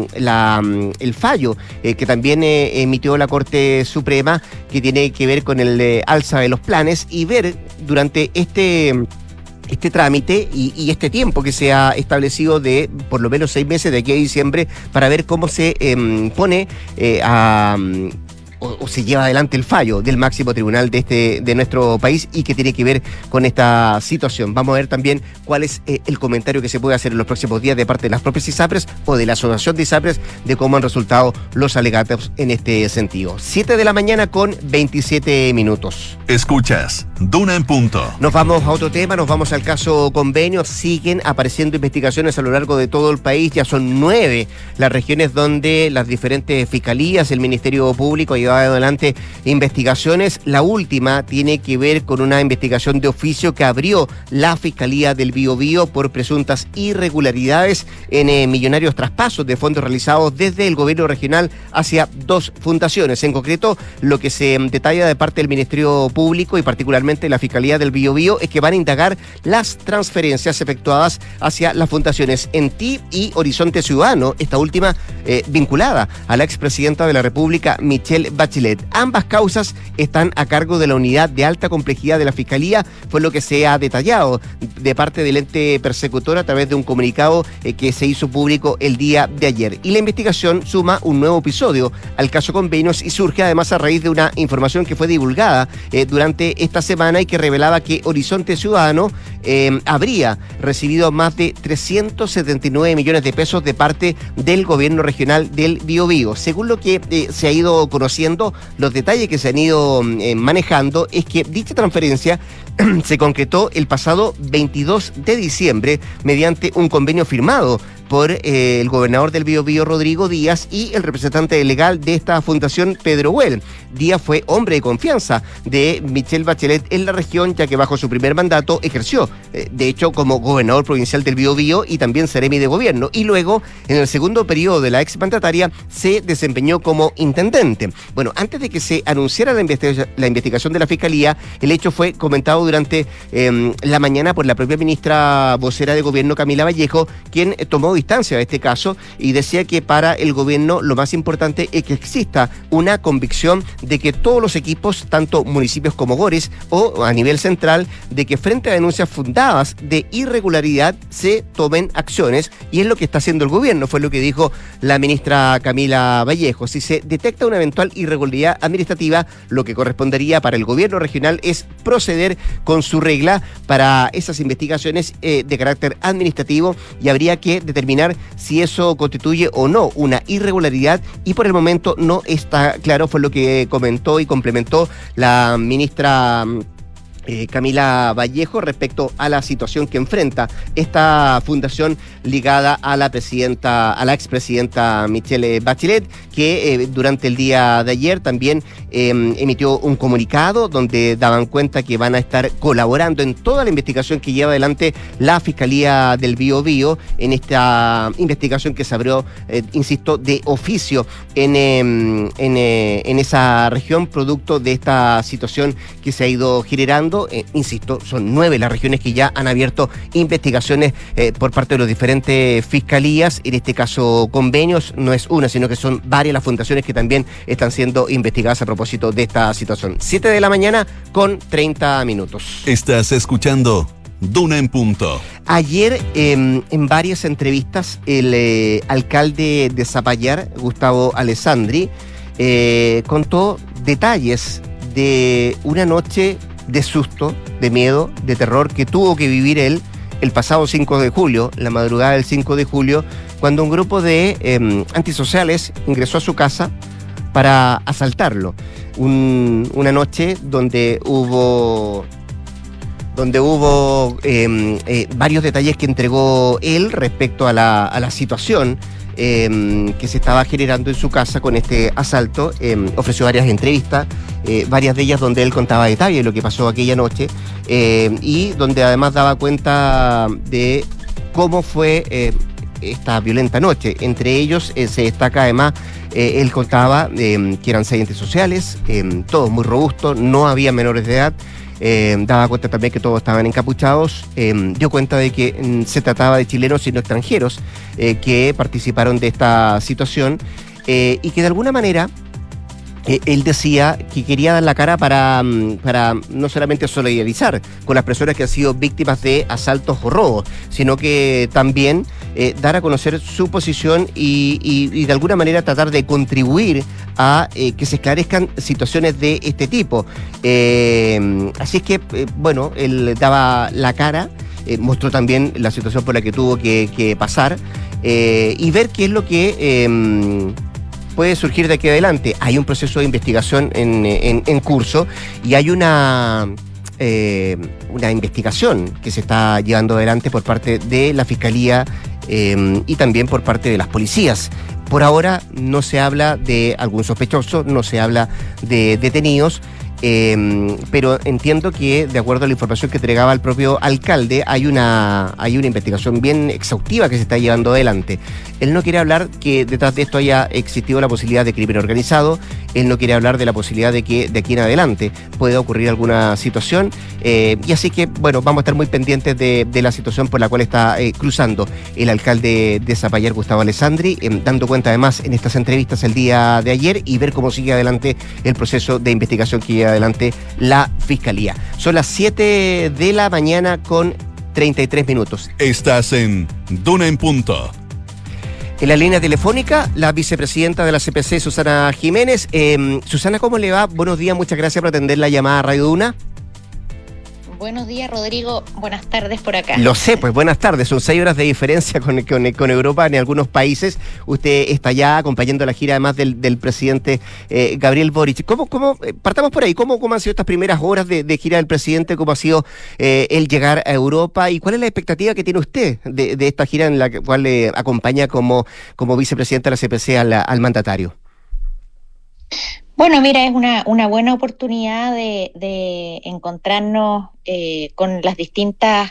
[SPEAKER 1] el fallo que también emitió la Corte Suprema, que tiene que ver con el alza de los planes, y ver durante este trámite y este tiempo que se ha establecido de por lo menos 6 meses de aquí a diciembre para ver cómo se pone o se lleva adelante el fallo del máximo tribunal de nuestro país y que tiene que ver con esta situación. Vamos a ver también cuál es el comentario que se puede hacer en los próximos días de parte de las propias ISAPRES o de la Asociación de ISAPRES de cómo han resultado los alegatos en este sentido. 7 de la mañana con 27 minutos.
[SPEAKER 4] Escuchas Duna en Punto.
[SPEAKER 1] Nos vamos a otro tema, nos vamos al caso Convenio. Siguen apareciendo investigaciones a lo largo de todo el país. Ya son 9 las regiones donde las diferentes fiscalías, el Ministerio Público ha llevado adelante investigaciones. La última tiene que ver con una investigación de oficio que abrió la Fiscalía del Biobío por presuntas irregularidades en millonarios traspasos de fondos realizados desde el gobierno regional hacia 2 fundaciones. En concreto, lo que se detalla de parte del Ministerio Público y particularmente la Fiscalía del Biobío es que van a indagar las transferencias efectuadas hacia las fundaciones ENTI y Horizonte Ciudadano, esta última vinculada a la expresidenta de la República, Michelle Bachelet. Ambas causas están a cargo de la unidad de alta complejidad de la Fiscalía, fue lo que se ha detallado de parte del ente persecutor a través de un comunicado que se hizo público el día de ayer. Y la investigación suma un nuevo episodio al caso Convenios y surge además a raíz de una información que fue divulgada durante esta semana y que revelaba que Horizonte Ciudadano habría recibido más de 379 millones de pesos de parte del gobierno regional del Biobío. Según lo que se ha ido conociendo, los detalles que se han ido manejando es que dicha transferencia se concretó el pasado 22 de diciembre mediante un convenio firmado por el gobernador del Biobío, Rodrigo Díaz, y el representante legal de esta fundación, Pedro Huel. Díaz fue hombre de confianza de Michelle Bachelet en la región, ya que bajo su primer mandato ejerció, de hecho, como gobernador provincial del Biobío y también seremi de gobierno. Y luego, en el segundo periodo de la exmandataria, se desempeñó como intendente. Bueno, antes de que se anunciara la investigación de la Fiscalía, el hecho fue comentado durante la mañana por la propia ministra vocera de gobierno, Camila Vallejo, quien tomó distancia de este caso y decía que para el gobierno lo más importante es que exista una convicción de que todos los equipos, tanto municipios como GORES o a nivel central, de que frente a denuncias fundadas de irregularidad se tomen acciones, y es lo que está haciendo el gobierno, fue lo que dijo la ministra Camila Vallejo. Si se detecta una eventual irregularidad administrativa, lo que correspondería para el gobierno regional es proceder con su regla para esas investigaciones de carácter administrativo, y habría que determinar si eso constituye o no una irregularidad, y por el momento no está claro, fue lo que comentó y complementó la ministra Camila Vallejo respecto a la situación que enfrenta esta fundación ligada a la expresidenta Michelle Bachelet, que durante el día de ayer también emitió un comunicado donde daban cuenta que van a estar colaborando en toda la investigación que lleva adelante la Fiscalía del Biobío, en esta investigación que se abrió, insisto, de oficio en esa región, producto de esta situación que se ha ido generando. Insisto, son 9 las regiones que ya han abierto investigaciones por parte de las diferentes fiscalías. En este caso, Convenios no es una, sino que son varias las fundaciones que también están siendo investigadas a propósito de esta situación. 7 de la mañana con 30 minutos.
[SPEAKER 4] Estás escuchando Duna en Punto.
[SPEAKER 1] Ayer, en varias entrevistas, el alcalde de Zapallar, Gustavo Alessandri, contó detalles de una noche de susto, de miedo, de terror que tuvo que vivir él el pasado 5 de julio, la madrugada del 5 de julio, cuando un grupo de antisociales ingresó a su casa para asaltarlo. Una noche donde hubo varios detalles que entregó él respecto a la situación que se estaba generando en su casa con este asalto. Ofreció varias entrevistas, varias de ellas donde él contaba detalles de lo que pasó aquella noche, y donde además daba cuenta de cómo fue esta violenta noche. Entre ellos se destaca además, él contaba que eran 6 antisociales, todos muy robustos, no había menores de edad. Daba cuenta también que todos estaban encapuchados. Dio cuenta de que se trataba de chilenos y no extranjeros que participaron de esta situación, y que de alguna manera él decía que quería dar la cara para no solamente solidarizar con las personas que han sido víctimas de asaltos o robos, sino que también dar a conocer su posición y de alguna manera tratar de contribuir a que se esclarezcan situaciones de este tipo. Así es que, bueno, él daba la cara, mostró también la situación por la que tuvo que pasar, y ver qué es lo que puede surgir de aquí adelante. Hay un proceso de investigación en curso, y hay una investigación que se está llevando adelante por parte de la Fiscalía y también por parte de las policías. Por ahora no se habla de algún sospechoso, no se habla de detenidos, pero entiendo que, de acuerdo a la información que entregaba el propio alcalde, hay una investigación bien exhaustiva que se está llevando adelante. Él no quiere hablar que detrás de esto haya existido la posibilidad de crimen organizado. él no quiere hablar de la posibilidad de que de aquí en adelante pueda ocurrir alguna situación, y así que, bueno, vamos a estar muy pendientes de la situación por la cual está cruzando el alcalde de Zapallar, Gustavo Alessandri, dando cuenta además en estas entrevistas el día de ayer y ver cómo sigue adelante el proceso de investigación que lleva adelante la Fiscalía. Son las 7 de la mañana con 33 minutos.
[SPEAKER 4] Estás en Duna en Punto.
[SPEAKER 1] En la línea telefónica, la vicepresidenta de la CPC, Susana Jiménez. Susana, ¿cómo le va? Buenos días, muchas gracias por atender la llamada a Radio Duna.
[SPEAKER 12] Buenos días, Rodrigo. Buenas tardes por acá.
[SPEAKER 1] Lo sé, pues buenas tardes. Son 6 horas de diferencia con Europa en algunos países. Usted está ya acompañando la gira además del presidente Gabriel Boric. ¿Cómo partamos por ahí? ¿Cómo han sido estas primeras horas de gira del presidente? ¿Cómo ha sido el llegar a Europa? ¿Y cuál es la expectativa que tiene usted de esta gira en la cual le acompaña como vicepresidenta de la CPC al mandatario?
[SPEAKER 12] Bueno, mira, es una buena oportunidad de encontrarnos con las distintas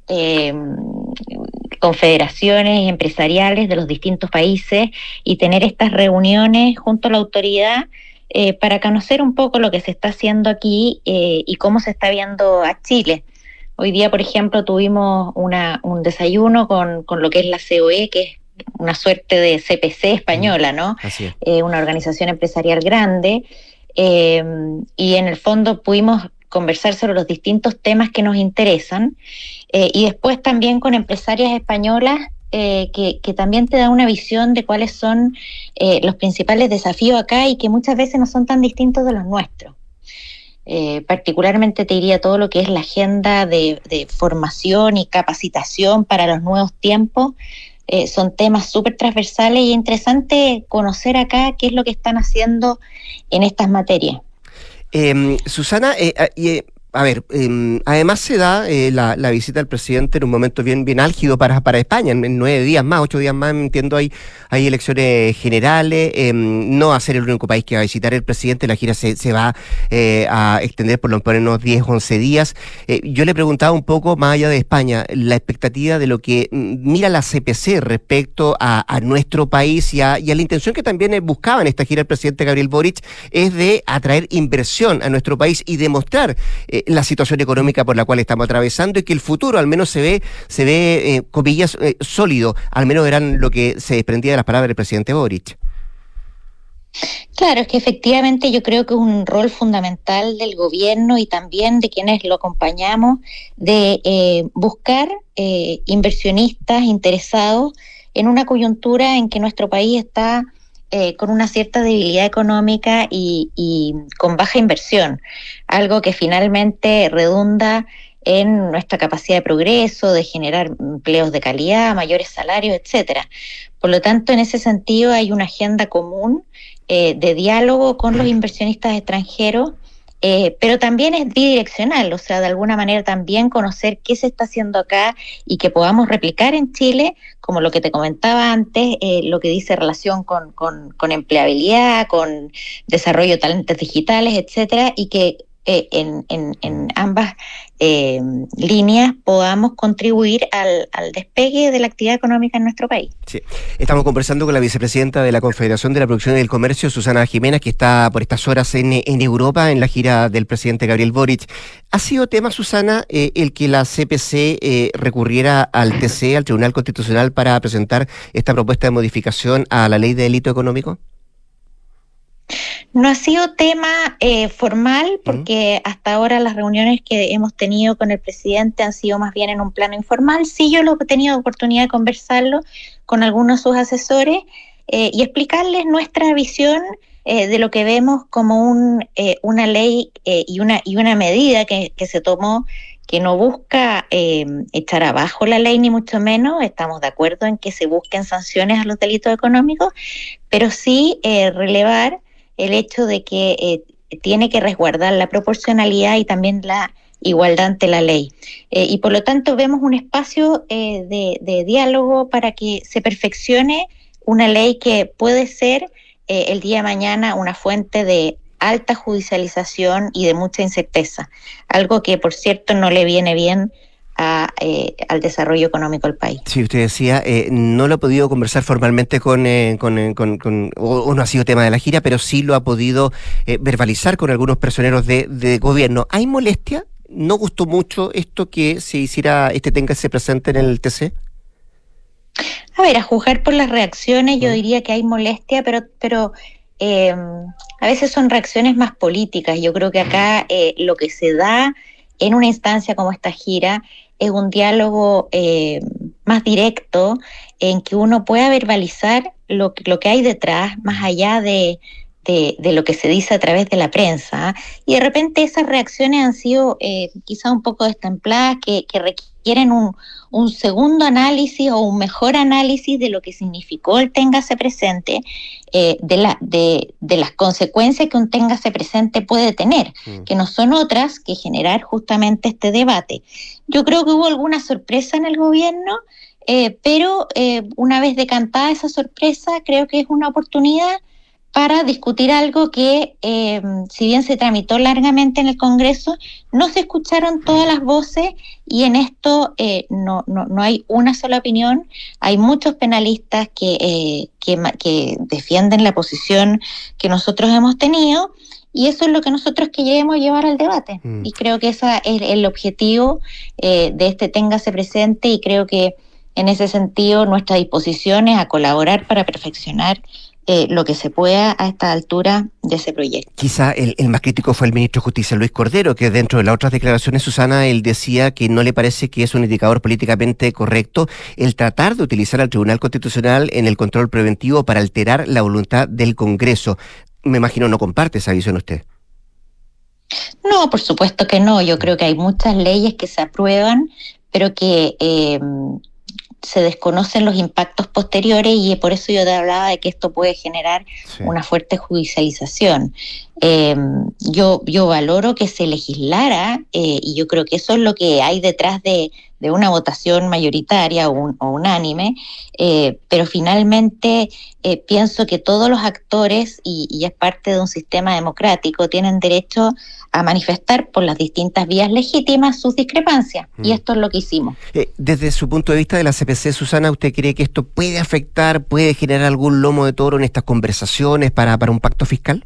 [SPEAKER 12] confederaciones empresariales de los distintos países y tener estas reuniones junto a la autoridad para conocer un poco lo que se está haciendo aquí y cómo se está viendo a Chile. Hoy día, por ejemplo, tuvimos un desayuno con lo que es la COE, que es una suerte de CPC española, ¿no?
[SPEAKER 1] Así es.
[SPEAKER 12] Una organización empresarial grande, y en el fondo pudimos conversar sobre los distintos temas que nos interesan, y después también con empresarias españolas que también te da una visión de cuáles son los principales desafíos acá y que muchas veces no son tan distintos de los nuestros. Particularmente te diría todo lo que es la agenda de formación y capacitación para los nuevos tiempos. Son temas súper transversales y interesante conocer acá qué es lo que están haciendo en estas materias.
[SPEAKER 1] Susana, además se da la visita del presidente en un momento bien álgido para España, en 9 días más, 8 días más, entiendo, hay elecciones generales, no va a ser el único país que va a visitar el presidente, la gira se va a extender por lo menos 10, 11 días. Yo le preguntaba un poco, más allá de España, la expectativa de lo que mira la CPC respecto a nuestro país y a la intención que también buscaba en esta gira el presidente Gabriel Boric, es de atraer inversión a nuestro país y demostrar la situación económica por la cual estamos atravesando y que el futuro al menos se ve comillas, sólido, al menos eran lo que se desprendía de las palabras del presidente Boric.
[SPEAKER 12] Claro, es que efectivamente yo creo que es un rol fundamental del gobierno y también de quienes lo acompañamos de buscar inversionistas interesados en una coyuntura en que nuestro país está con una cierta debilidad económica y con baja inversión, algo que finalmente redunda en nuestra capacidad de progreso, de generar empleos de calidad, mayores salarios, etcétera. Por lo tanto, en ese sentido hay una agenda común de diálogo con los inversionistas extranjeros, pero también es bidireccional, o sea, de alguna manera también conocer qué se está haciendo acá y que podamos replicar en Chile, como lo que te comentaba antes, lo que dice relación con empleabilidad, con desarrollo de talentos digitales, etcétera, y que en ambas líneas podamos contribuir al despegue de la actividad económica en nuestro país.
[SPEAKER 1] Sí, estamos conversando con la vicepresidenta de la Confederación de la Producción y del Comercio, Susana Jiménez, que está por estas horas en Europa, en la gira del presidente Gabriel Boric. ¿Ha sido tema, Susana, el que la CPC recurriera al TC, al Tribunal Constitucional, para presentar esta propuesta de modificación a la ley de delito económico?
[SPEAKER 12] No ha sido tema formal porque hasta ahora las reuniones que hemos tenido con el presidente han sido más bien en un plano informal. Sí, yo he tenido oportunidad de conversarlo con algunos de sus asesores y explicarles nuestra visión de lo que vemos como una ley y una medida que se tomó que no busca echar abajo la ley ni mucho menos. Estamos de acuerdo en que se busquen sanciones a los delitos económicos, pero sí relevar el hecho de que tiene que resguardar la proporcionalidad y también la igualdad ante la ley. Y por lo tanto vemos un espacio de diálogo para que se perfeccione una ley que puede ser el día de mañana una fuente de alta judicialización y de mucha incerteza. Algo que, por cierto, no le viene bien al desarrollo económico del país.
[SPEAKER 1] Sí, usted decía, no lo ha podido conversar formalmente o no ha sido tema de la gira, pero sí lo ha podido verbalizar con algunos personeros de gobierno. ¿Hay molestia? ¿No gustó mucho esto que se hiciera, téngase presente en el TC?
[SPEAKER 12] A ver, a juzgar por las reacciones, yo diría que hay molestia, pero a veces son reacciones más políticas. Yo creo que acá lo que se da en una instancia como esta gira es un diálogo más directo, en que uno pueda verbalizar lo que hay detrás, más allá de lo que se dice a través de la prensa. Y de repente esas reacciones han sido quizá un poco destempladas, que requieren un segundo análisis o un mejor análisis de lo que significó el téngase presente, de las consecuencias que un téngase presente puede tener, que no son otras que generar justamente este debate. Yo creo que hubo alguna sorpresa en el gobierno, pero una vez decantada esa sorpresa, creo que es una oportunidad para discutir algo que, si bien se tramitó largamente en el Congreso, no se escucharon todas las voces, y en esto no hay una sola opinión. Hay muchos penalistas que defienden la posición que nosotros hemos tenido, y eso es lo que nosotros queremos llevar al debate. Y creo que ese es el objetivo de este téngase presente, y creo que en ese sentido nuestra disposición es a colaborar para perfeccionar lo que se pueda a esta altura de ese proyecto.
[SPEAKER 1] Quizá el más crítico fue el ministro de Justicia, Luis Cordero, que dentro de las otras declaraciones, Susana, él decía que no le parece que es un indicador políticamente correcto el tratar de utilizar al Tribunal Constitucional en el control preventivo para alterar la voluntad del Congreso. Me imagino no comparte esa visión usted.
[SPEAKER 12] No, por supuesto que no. Yo creo que hay muchas leyes que se aprueban, pero que se desconocen los impactos posteriores, y por eso yo te hablaba de que esto puede generar una fuerte judicialización. Yo valoro que se legislara, y yo creo que eso es lo que hay detrás de una votación mayoritaria o unánime, pero finalmente pienso que todos los actores, y es parte de un sistema democrático, tienen derecho a manifestar por las distintas vías legítimas sus discrepancias, y esto es lo que hicimos.
[SPEAKER 1] Desde su punto de vista de la CPC, Susana, ¿usted cree que esto puede afectar, puede generar algún lomo de toro en estas conversaciones para un pacto fiscal?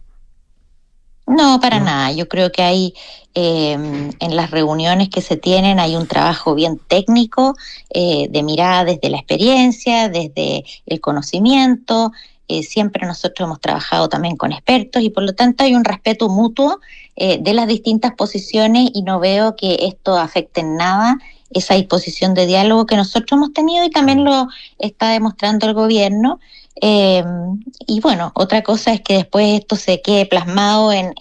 [SPEAKER 12] No, para nada. Yo creo que hay, en las reuniones que se tienen, hay un trabajo bien técnico, de mirada desde la experiencia, desde el conocimiento. Siempre nosotros hemos trabajado también con expertos, y por lo tanto hay un respeto mutuo de las distintas posiciones, y no veo que esto afecte en nada esa disposición de diálogo que nosotros hemos tenido, y también lo está demostrando el gobierno. Y bueno, otra cosa es que después esto se quede plasmado en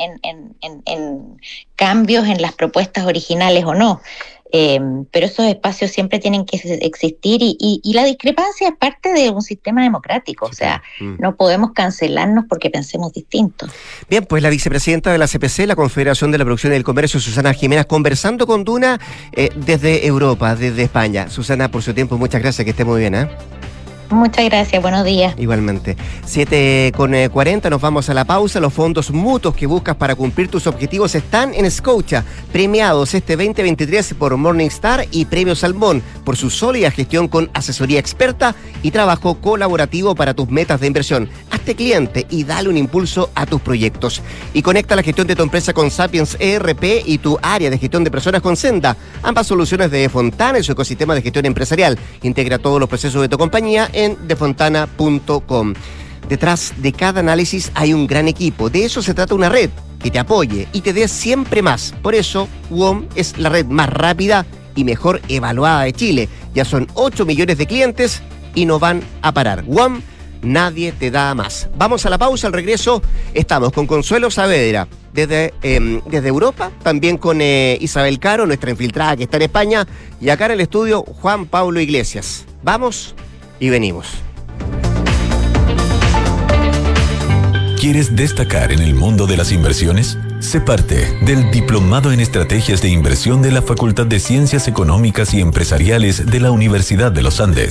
[SPEAKER 12] cambios en las propuestas originales o no. Pero esos espacios siempre tienen que existir, y la discrepancia es parte de un sistema democrático. O sea, no podemos cancelarnos porque pensemos distinto.
[SPEAKER 1] Bien, pues la vicepresidenta de la CPC, la Confederación de la Producción y el Comercio, Susana Jiménez, conversando con Duna desde Europa, desde España. Susana, por su tiempo, muchas gracias, que esté muy bien, ¿eh?
[SPEAKER 12] Muchas gracias, buenos días.
[SPEAKER 1] Igualmente. 7:40, nos vamos a la pausa. Los fondos mutuos que buscas para cumplir tus objetivos están en Scotia, premiados este 2023 por Morningstar y Premio Salmón, por su sólida gestión con asesoría experta y trabajo colaborativo para tus metas de inversión. Hazte cliente y dale un impulso a tus proyectos. Y conecta la gestión de tu empresa con Sapiens ERP y tu área de gestión de personas con Senda. Ambas soluciones de Fontana y su ecosistema de gestión empresarial. Integra todos los procesos de tu compañía en defontana.com. Detrás de cada análisis hay un gran equipo. De eso se trata una red que te apoye y te dé siempre más. Por eso, WOM es la red más rápida y mejor evaluada de Chile. Ya son 8 millones de clientes y no van a parar. WOM, nadie te da más. Vamos a la pausa. Al regreso estamos con Consuelo Saavedra desde Europa, también con Isabel Caro, nuestra infiltrada que está en España, y acá en el estudio Juan Pablo Iglesias. Vamos y venimos.
[SPEAKER 13] ¿Quieres destacar en el mundo de las inversiones? Sé parte del Diplomado en Estrategias de Inversión de la Facultad de Ciencias Económicas y Empresariales de la Universidad de los Andes.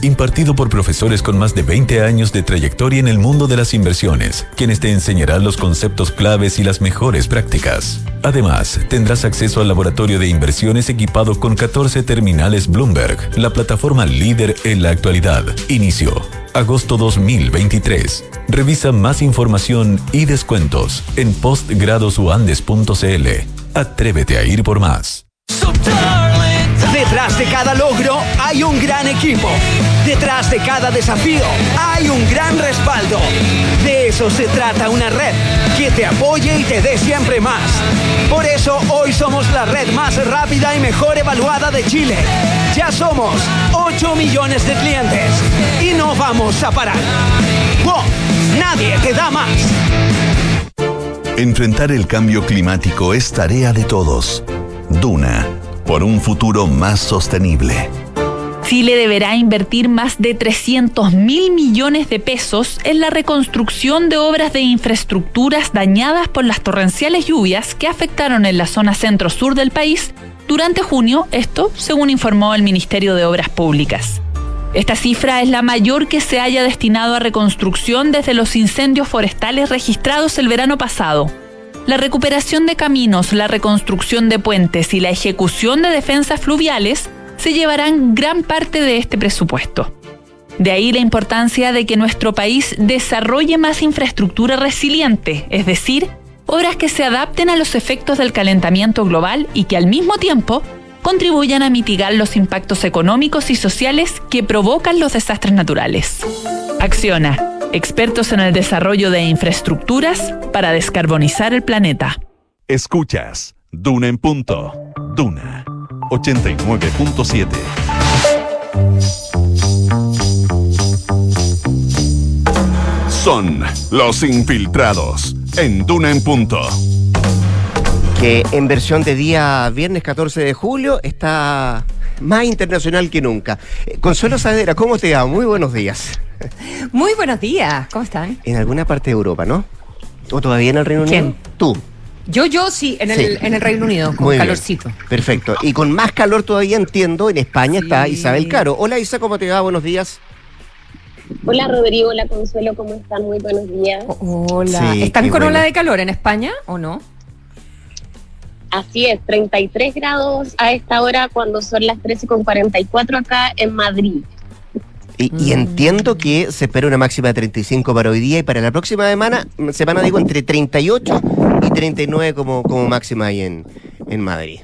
[SPEAKER 13] impartido por profesores con más de 20 años de trayectoria en el mundo de las inversiones, quienes te enseñarán los conceptos claves y las mejores prácticas. Además, tendrás acceso al laboratorio de inversiones equipado con 14 terminales Bloomberg, la plataforma líder en la actualidad. Inicio agosto 2023. Revisa más información y descuentos en postgradosuandes.cl. Atrévete a ir por más.
[SPEAKER 8] Detrás de cada logro hay un gran equipo. Detrás de cada desafío hay un gran respaldo. De eso se trata una red que te apoye y te dé siempre más. Por eso hoy somos la red más rápida y mejor evaluada de Chile. Ya somos 8 millones de clientes y no vamos a parar. ¡Wow! Nadie te da más.
[SPEAKER 4] Enfrentar el cambio climático es tarea de todos. Duna, por un futuro más sostenible.
[SPEAKER 14] Chile deberá invertir más de 300.000 millones de pesos en la reconstrucción de obras de infraestructuras dañadas por las torrenciales lluvias que afectaron en la zona centro-sur del país durante junio, esto según informó el Ministerio de Obras Públicas. Esta cifra es la mayor que se haya destinado a reconstrucción desde los incendios forestales registrados el verano pasado. La recuperación de caminos, la reconstrucción de puentes y la ejecución de defensas fluviales se llevarán gran parte de este presupuesto. De ahí la importancia de que nuestro país desarrolle más infraestructura resiliente, es decir, obras que se adapten a los efectos del calentamiento global y que al mismo tiempo contribuyan a mitigar los impactos económicos y sociales que provocan los desastres naturales. Acciona, expertos en el desarrollo de infraestructuras para descarbonizar el planeta.
[SPEAKER 4] Escuchas Duna en punto. Duna 89.7. Son los infiltrados en Duna en punto.
[SPEAKER 1] Que en versión de día viernes 14 de julio está más internacional que nunca. Consuelo Saavedra, ¿cómo te va? Muy buenos días.
[SPEAKER 15] Muy buenos días, ¿cómo están?
[SPEAKER 1] En alguna parte de Europa, ¿no? ¿O todavía en el Reino Unido?
[SPEAKER 15] ¿Quién?
[SPEAKER 1] Tú.
[SPEAKER 15] Yo sí, en el Reino Unido, con
[SPEAKER 1] muy
[SPEAKER 15] calorcito.
[SPEAKER 1] Bien. Perfecto. Y con más calor todavía, entiendo, en España está Isabel Caro. Hola Isa, ¿cómo te va? Buenos días.
[SPEAKER 16] Hola Rodrigo, hola Consuelo, ¿cómo están? Muy buenos días.
[SPEAKER 15] Hola. Sí, ¿están con ola de calor en España o no?
[SPEAKER 16] Así es, 33 grados a esta hora cuando son las 13:44 acá en Madrid.
[SPEAKER 1] Y entiendo que se espera una máxima de 35 para hoy día y para la próxima semana digo, entre 38 y 39 como máxima ahí en Madrid.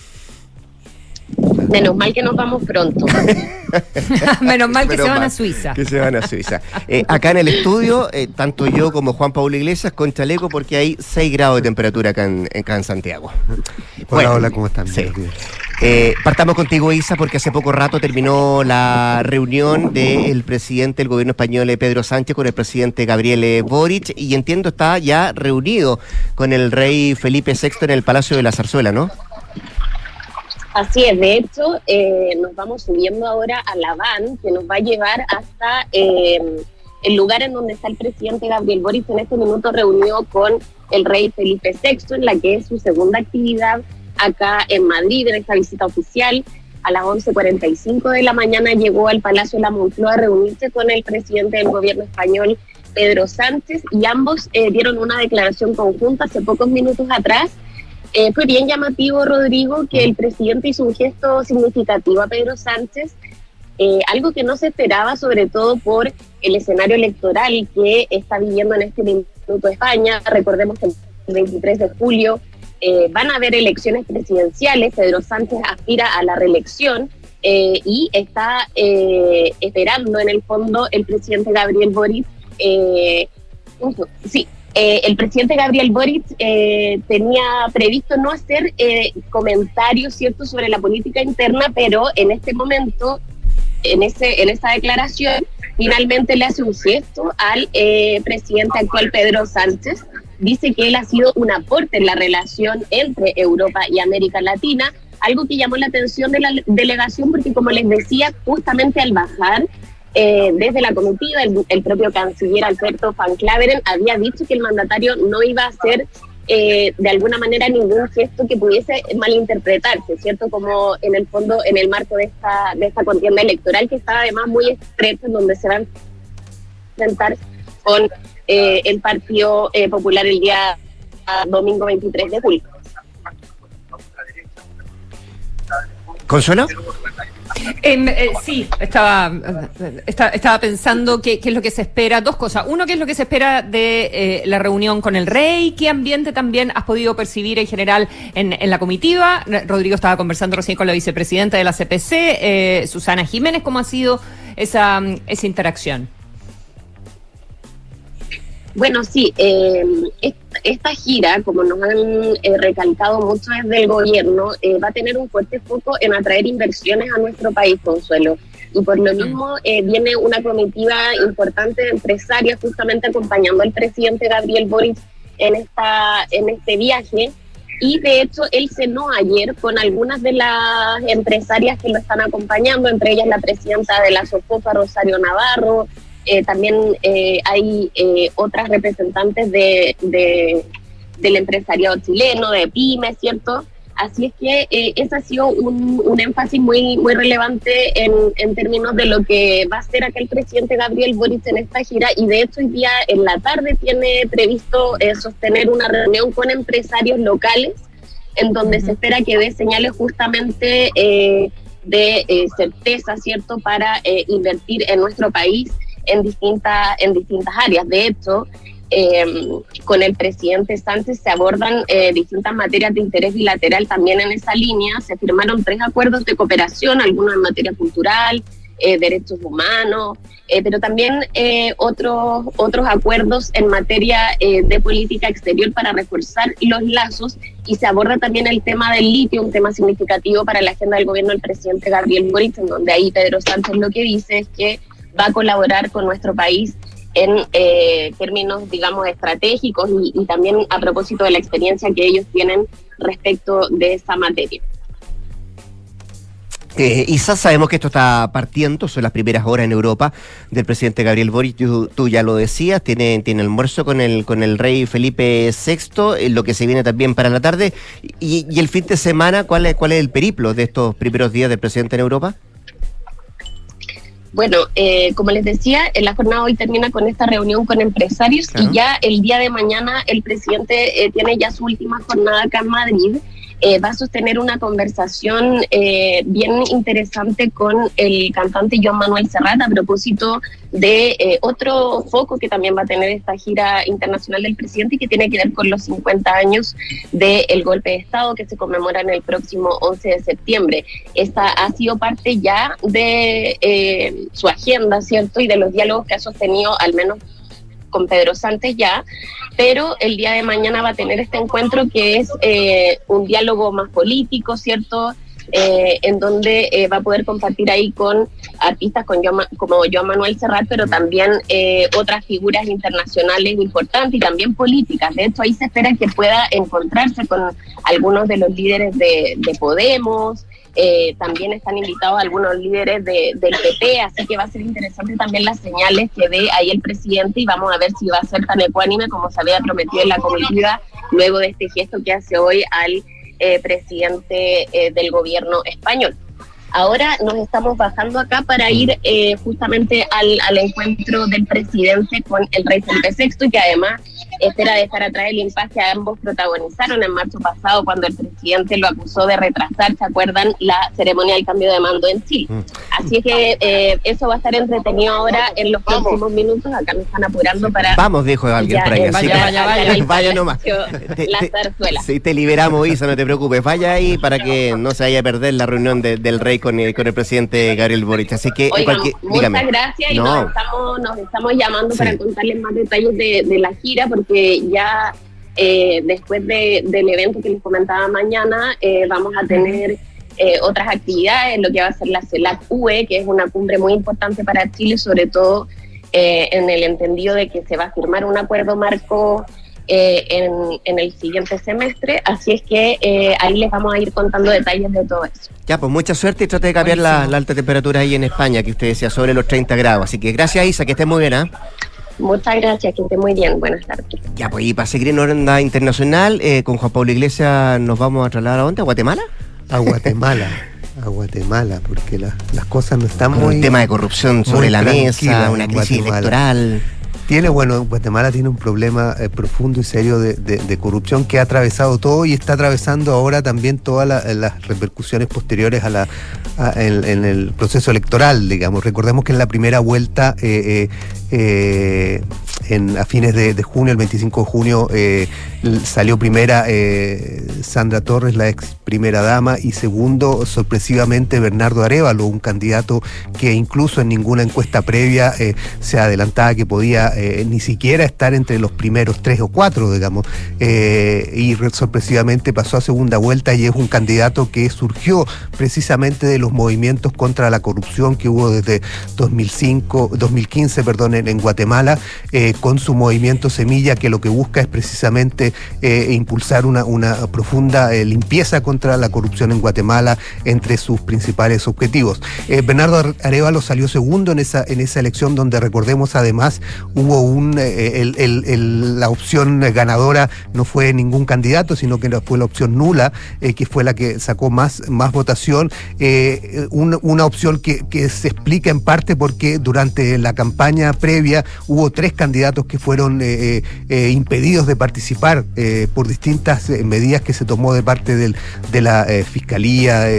[SPEAKER 16] Menos mal que nos vamos pronto.
[SPEAKER 15] Menos mal que se van a Suiza.
[SPEAKER 1] Que se van a Suiza. Acá en el estudio, tanto yo como Juan Pablo Iglesias con chaleco porque hay 6 grados de temperatura acá en Santiago.
[SPEAKER 17] Hola, ¿cómo están?
[SPEAKER 1] Sí. Partamos contigo, Isa, porque hace poco rato terminó la reunión del presidente del gobierno español, Pedro Sánchez, con el presidente Gabriel Boric, y entiendo está ya reunido con el rey Felipe VI en el Palacio de la Zarzuela, ¿no?
[SPEAKER 16] Así es, de hecho, nos vamos subiendo ahora a la van que nos va a llevar hasta el lugar en donde está el presidente Gabriel Boric en este minuto reunido con el rey Felipe VI, en la que es su segunda actividad acá en Madrid, en esta visita oficial. A las 11:45 de la mañana llegó al Palacio de la Moncloa a reunirse con el presidente del gobierno español, Pedro Sánchez, y ambos dieron una declaración conjunta hace pocos minutos atrás. Fue bien llamativo, Rodrigo, que el presidente hizo un gesto significativo a Pedro Sánchez, algo que no se esperaba, sobre todo por el escenario electoral que está viviendo en este minuto España. Recordemos que el 23 de julio van a haber elecciones presidenciales. Pedro Sánchez aspira a la reelección y está esperando, en el fondo, el presidente Gabriel Boric. El presidente Gabriel Boric tenía previsto no hacer comentarios, ¿cierto?, sobre la política interna, pero en este momento, en esa declaración, finalmente le hace un gesto al presidente actual, Pedro Sánchez. Dice que él ha sido un aporte en la relación entre Europa y América Latina, algo que llamó la atención de la delegación porque, como les decía, justamente al bajar desde la comitiva, el propio canciller Alberto Van Claveren había dicho que el mandatario no iba a hacer de alguna manera ningún gesto que pudiese malinterpretarse, ¿cierto? Como en el fondo, en el marco de esta contienda electoral, que está además muy estrecha, en donde se va a enfrentar con el Partido Popular el día domingo 23 de julio.
[SPEAKER 1] ¿Consuelo?
[SPEAKER 15] Sí, estaba pensando qué es lo que se espera. Dos cosas. Uno, qué es lo que se espera de la reunión con el rey. ¿Qué ambiente también has podido percibir en general en la comitiva? Rodrigo estaba conversando recién con la vicepresidenta de la CPC, Susana Jiménez. ¿Cómo ha sido esa interacción?
[SPEAKER 16] Bueno, sí, esta gira, como nos han recalcado mucho desde el gobierno, va a tener un fuerte foco en atraer inversiones a nuestro país, Consuelo. Y por lo mismo viene una comitiva importante de empresarias justamente acompañando al presidente Gabriel Boric en este viaje. Y de hecho, él cenó ayer con algunas de las empresarias que lo están acompañando, entre ellas la presidenta de la SOFOFA, Rosario Navarro. También hay otras representantes del empresariado chileno, de pymes, ¿cierto? Así es que ese ha sido un énfasis muy relevante en términos de lo que va a hacer acá el presidente Gabriel Boric en esta gira, y de hecho hoy día en la tarde tiene previsto sostener una reunión con empresarios locales en donde se espera que dé señales justamente de certeza, ¿cierto?, para invertir en nuestro país en distintas áreas. De hecho, con el presidente Sánchez se abordan distintas materias de interés bilateral también en esa línea. Se firmaron 3 acuerdos de cooperación, algunos en materia cultural, derechos humanos, pero también otros acuerdos en materia de política exterior para reforzar los lazos, y se aborda también el tema del litio, un tema significativo para la agenda del gobierno del presidente Gabriel Boric, en donde ahí Pedro Sánchez lo que dice es que va a colaborar con nuestro país en términos, digamos, estratégicos y también a propósito de la experiencia que ellos tienen respecto de esa materia.
[SPEAKER 1] Isa, sabemos que esto está partiendo, son las primeras horas en Europa del presidente Gabriel Boric, tú ya lo decías, tiene almuerzo con el rey Felipe VI, lo que se viene también para la tarde, y el fin de semana, ¿cuál es el periplo de estos primeros días del presidente en Europa?
[SPEAKER 16] Bueno, como les decía, la jornada hoy termina con esta reunión con empresarios, claro, y ya el día de mañana el presidente tiene ya su última jornada acá en Madrid. Va a sostener una conversación bien interesante con el cantante Joan Manuel Serrat a propósito de otro foco que también va a tener esta gira internacional del presidente, y que tiene que ver con los 50 años del golpe de Estado que se conmemoran el próximo 11 de septiembre. Esta ha sido parte ya de su agenda, ¿cierto?, y de los diálogos que ha sostenido al menos con Pedro Sánchez ya, pero el día de mañana va a tener este encuentro que es un diálogo más político, ¿cierto?, en donde va a poder compartir ahí con artistas como Joan Manuel Serrat, pero también otras figuras internacionales importantes y también políticas. De hecho, ahí se espera que pueda encontrarse con algunos de los líderes de Podemos. También están invitados algunos líderes del PP, así que va a ser interesante también las señales que dé ahí el presidente, y vamos a ver si va a ser tan ecuánime como se había prometido en la comitiva luego de este gesto que hace hoy al presidente del gobierno español. Ahora nos estamos bajando acá para ir justamente al encuentro del presidente con el rey Felipe VI, y que además espera dejar atrás el impasse que ambos protagonizaron en marzo pasado cuando el presidente lo acusó de retrasar, ¿se acuerdan?, la ceremonia del cambio de mando en Chile. Así es que eso va a estar entretenido ahora en los próximos minutos. Acá me están apurando para...
[SPEAKER 1] Vamos, dijo alguien por ahí. Vaya nomás.
[SPEAKER 16] La zarzuela.
[SPEAKER 1] Sí, te liberamos, Isa, no te preocupes. Vaya ahí para que no se vaya a perder la reunión del rey con el presidente Gabriel Boric. Así que,
[SPEAKER 16] oigan, muchas gracias, y nos estamos llamando para contarles más detalles de la gira, porque ya después del evento que les comentaba mañana, vamos a tener otras actividades, lo que va a ser la CELAC-UE, que es una cumbre muy importante para Chile, sobre todo en el entendido de que se va a firmar un acuerdo marco en el siguiente semestre, así es que ahí les vamos a ir contando detalles de todo eso.
[SPEAKER 1] Ya, pues mucha suerte, y trate de cambiar la alta temperatura ahí en España, que usted decía sobre los 30 grados, así que gracias, Isa, que estés muy bien, ¿eh?
[SPEAKER 16] Muchas gracias, que esté muy bien. Buenas tardes.
[SPEAKER 1] Ya, pues y para seguir en onda internacional, con Juan Pablo Iglesias nos vamos a trasladar ¿a dónde? ¿A Guatemala?
[SPEAKER 17] A Guatemala. A Guatemala, porque las cosas no están
[SPEAKER 1] con
[SPEAKER 17] muy...
[SPEAKER 1] un tema de corrupción sobre la mesa, una crisis electoral.
[SPEAKER 17] Guatemala tiene un problema profundo y serio de corrupción que ha atravesado todo y está atravesando ahora también todas las repercusiones posteriores en el proceso electoral, digamos. Recordemos que en la primera vuelta, a fines de junio, el 25 de junio, salió primera Sandra Torres, la ex primera dama, y segundo, sorpresivamente, Bernardo Arévalo, un candidato que incluso en ninguna encuesta previa se adelantaba que podía ni siquiera estar entre los primeros 3 o 4, digamos, y sorpresivamente pasó a segunda vuelta y es un candidato que surgió precisamente de los movimientos contra la corrupción que hubo desde 2015 en Guatemala, con su movimiento Semilla, que lo que busca es precisamente impulsar una profunda limpieza contra la corrupción en Guatemala entre sus principales objetivos. Bernardo Arévalo salió segundo en esa elección, donde, recordemos, además hubo la opción ganadora no fue ningún candidato, sino que fue la opción nula, que fue la que sacó más votación, una opción que se explica en parte porque durante la campaña previa hubo 3 candidatos que fueron impedidos de participar por distintas medidas que se tomó de parte de la Fiscalía,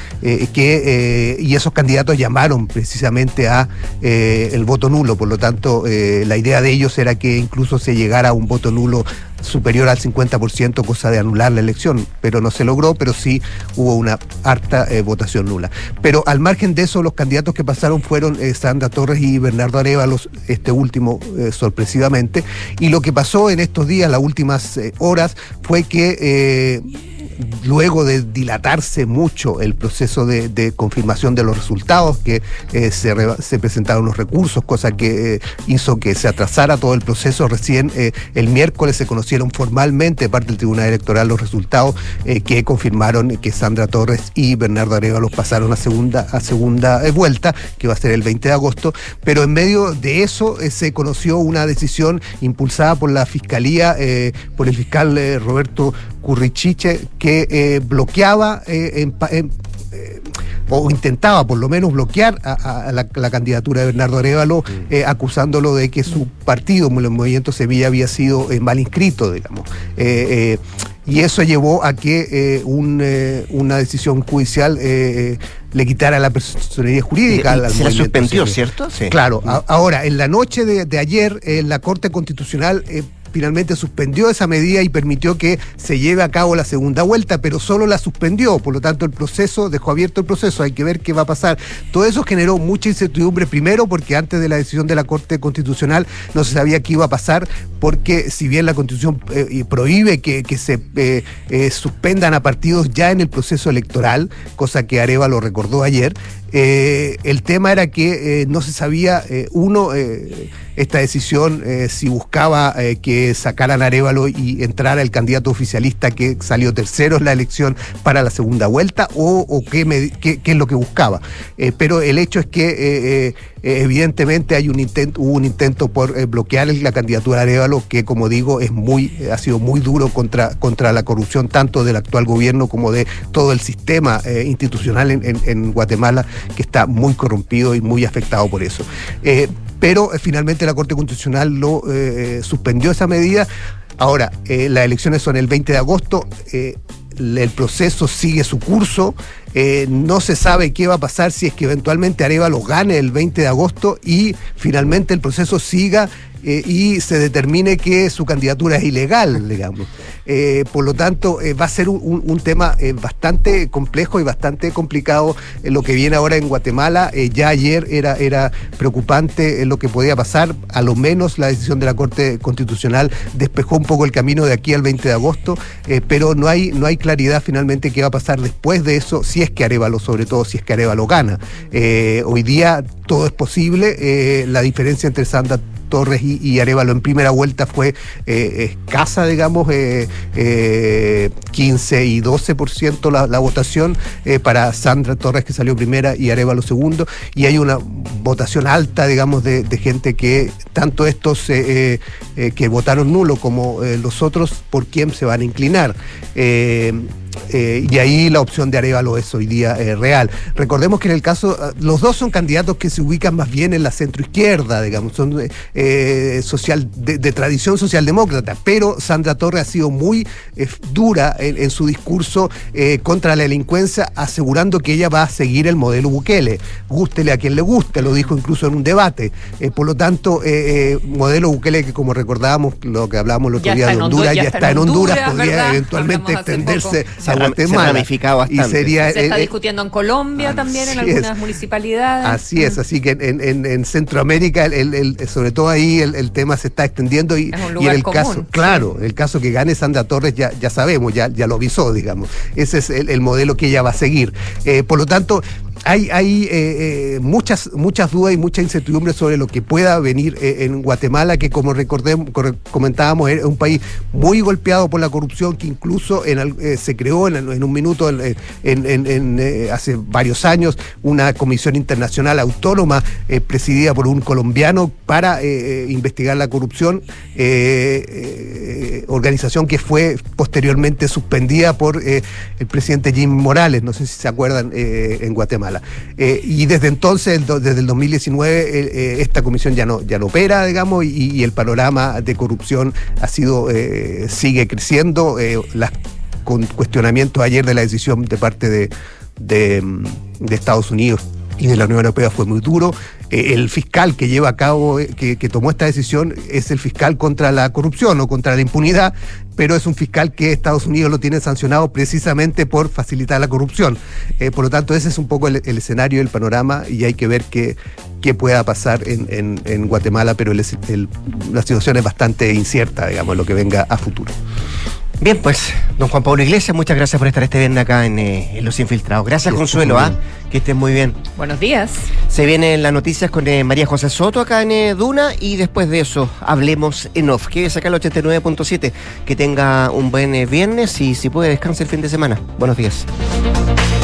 [SPEAKER 17] y esos candidatos llamaron precisamente a el voto nulo. Por lo tanto, la idea de ellos era que incluso se llegara a un voto nulo superior al 50%, cosa de anular la elección, pero no se logró, pero sí hubo una harta votación nula. Pero al margen de eso, los candidatos que pasaron fueron Sandra Torres y Bernardo Arévalo, este último sorpresivamente, y lo que pasó en estos días, las últimas horas, fue que luego de dilatarse mucho el proceso de confirmación de los resultados, que se presentaron los recursos, cosa que hizo que se atrasara todo el proceso, recién el miércoles se conocieron formalmente de parte del Tribunal Electoral los resultados que confirmaron que Sandra Torres y Bernardo Arévalo pasaron a segunda vuelta, que va a ser el 20 de agosto, pero en medio de eso se conoció una decisión impulsada por la Fiscalía, por el fiscal Roberto Currichiche, que bloqueaba o intentaba por lo menos bloquear a la candidatura de Bernardo Arévalo, acusándolo de que su partido, el Movimiento Semilla, había sido mal inscrito, digamos. Y eso llevó a que una decisión judicial le quitara la personería jurídica.
[SPEAKER 1] Se la suspendió, ¿cierto? Sí.
[SPEAKER 17] Claro. Ahora, en la noche de ayer, la Corte Constitucional finalmente suspendió esa medida y permitió que se lleve a cabo la segunda vuelta, pero solo la suspendió, por lo tanto el proceso, dejó abierto el proceso, hay que ver qué va a pasar. Todo eso generó mucha incertidumbre, primero porque antes de la decisión de la Corte Constitucional no se sabía qué iba a pasar, porque si bien la Constitución prohíbe que se suspendan a partidos ya en el proceso electoral, cosa que Arévalo recordó ayer, el tema era que no se sabía, esta decisión, si buscaba que sacaran a Arévalo y entrara el candidato oficialista que salió tercero en la elección para la segunda vuelta, o qué es lo que buscaba. Pero el hecho es que evidentemente hubo un intento por bloquear la candidatura de Arévalo, que, como digo, ha sido muy duro contra la corrupción, tanto del actual gobierno como de todo el sistema institucional en Guatemala, que está muy corrompido y muy afectado por eso. Pero finalmente la Corte Constitucional suspendió esa medida. Ahora, las elecciones son el 20 de agosto, el proceso sigue su curso, no se sabe qué va a pasar si es que eventualmente Arévalo gane el 20 de agosto y finalmente el proceso siga y se determine que su candidatura es ilegal, digamos. Por lo tanto, va a ser un tema bastante complejo y bastante complicado lo que viene ahora en Guatemala. Ya ayer era preocupante lo que podía pasar. A lo menos la decisión de la Corte Constitucional despejó un poco el camino de aquí al 20 de agosto, pero no hay claridad finalmente qué va a pasar después de eso, si es que Arévalo, sobre todo si es que Arévalo gana. Hoy día todo es posible. La diferencia entre Sandra Torres y Arévalo en primera vuelta fue escasa, digamos, 15 y 12% la votación para Sandra Torres, que salió primera, y Arévalo segundo, y hay una votación alta, digamos, de gente que, tanto estos que votaron nulo como los otros, por quién se van a inclinar. Y ahí la opción de Arévalo es hoy día real. Recordemos que en el caso, los dos son candidatos que se ubican más bien en la centroizquierda, digamos, son de tradición socialdemócrata, pero Sandra Torres ha sido muy dura en su discurso contra la delincuencia, asegurando que ella va a seguir el modelo Bukele, gústele a quien le guste, lo dijo incluso en un debate. Por lo tanto, modelo Bukele, que como recordábamos, lo que hablábamos el otro día de Honduras, ya está en Honduras, podría eventualmente extenderse a Guatemala.
[SPEAKER 1] Y
[SPEAKER 15] sería, se está discutiendo en Colombia también, en algunas municipalidades.
[SPEAKER 17] Así es, así que en Centroamérica, sobre todo ahí, el tema se está extendiendo, y en el
[SPEAKER 15] común,
[SPEAKER 17] caso, claro, el caso que gane Sandra Torres ya sabemos, ya lo avisó, digamos. Ese es el modelo que ella va a seguir. Por lo tanto, hay muchas dudas y mucha incertidumbre sobre lo que pueda venir en Guatemala, que como comentábamos, es un país muy golpeado por la corrupción, que incluso se creó en un minuto, hace varios años, una comisión internacional autónoma presidida por un colombiano para investigar la corrupción, organización que fue posteriormente suspendida por el presidente Jimmy Morales, no sé si se acuerdan, en Guatemala. Y desde entonces, desde el 2019, esta comisión ya no opera, digamos, y el panorama de corrupción sigue creciendo. Con cuestionamientos ayer de la decisión de parte de Estados Unidos y de la Unión Europea fue muy duro. El fiscal que lleva a cabo, que tomó esta decisión, es el fiscal contra la corrupción o contra la impunidad, pero es un fiscal que Estados Unidos lo tiene sancionado precisamente por facilitar la corrupción. Por lo tanto, ese es un poco el escenario, el panorama, y hay que ver qué pueda pasar en Guatemala, pero la situación es bastante incierta, digamos, lo que venga a futuro.
[SPEAKER 1] Bien, pues, don Juan Pablo Iglesias, muchas gracias por estar este viernes acá en Los Infiltrados. Gracias, Consuelo, que estén muy bien.
[SPEAKER 15] Buenos días.
[SPEAKER 1] Se vienen las noticias con María José Soto acá en Duna, y después de eso hablemos en off. Quédese acá el 89.7. Que tenga un buen viernes, y si puede, descanse el fin de semana. Buenos días.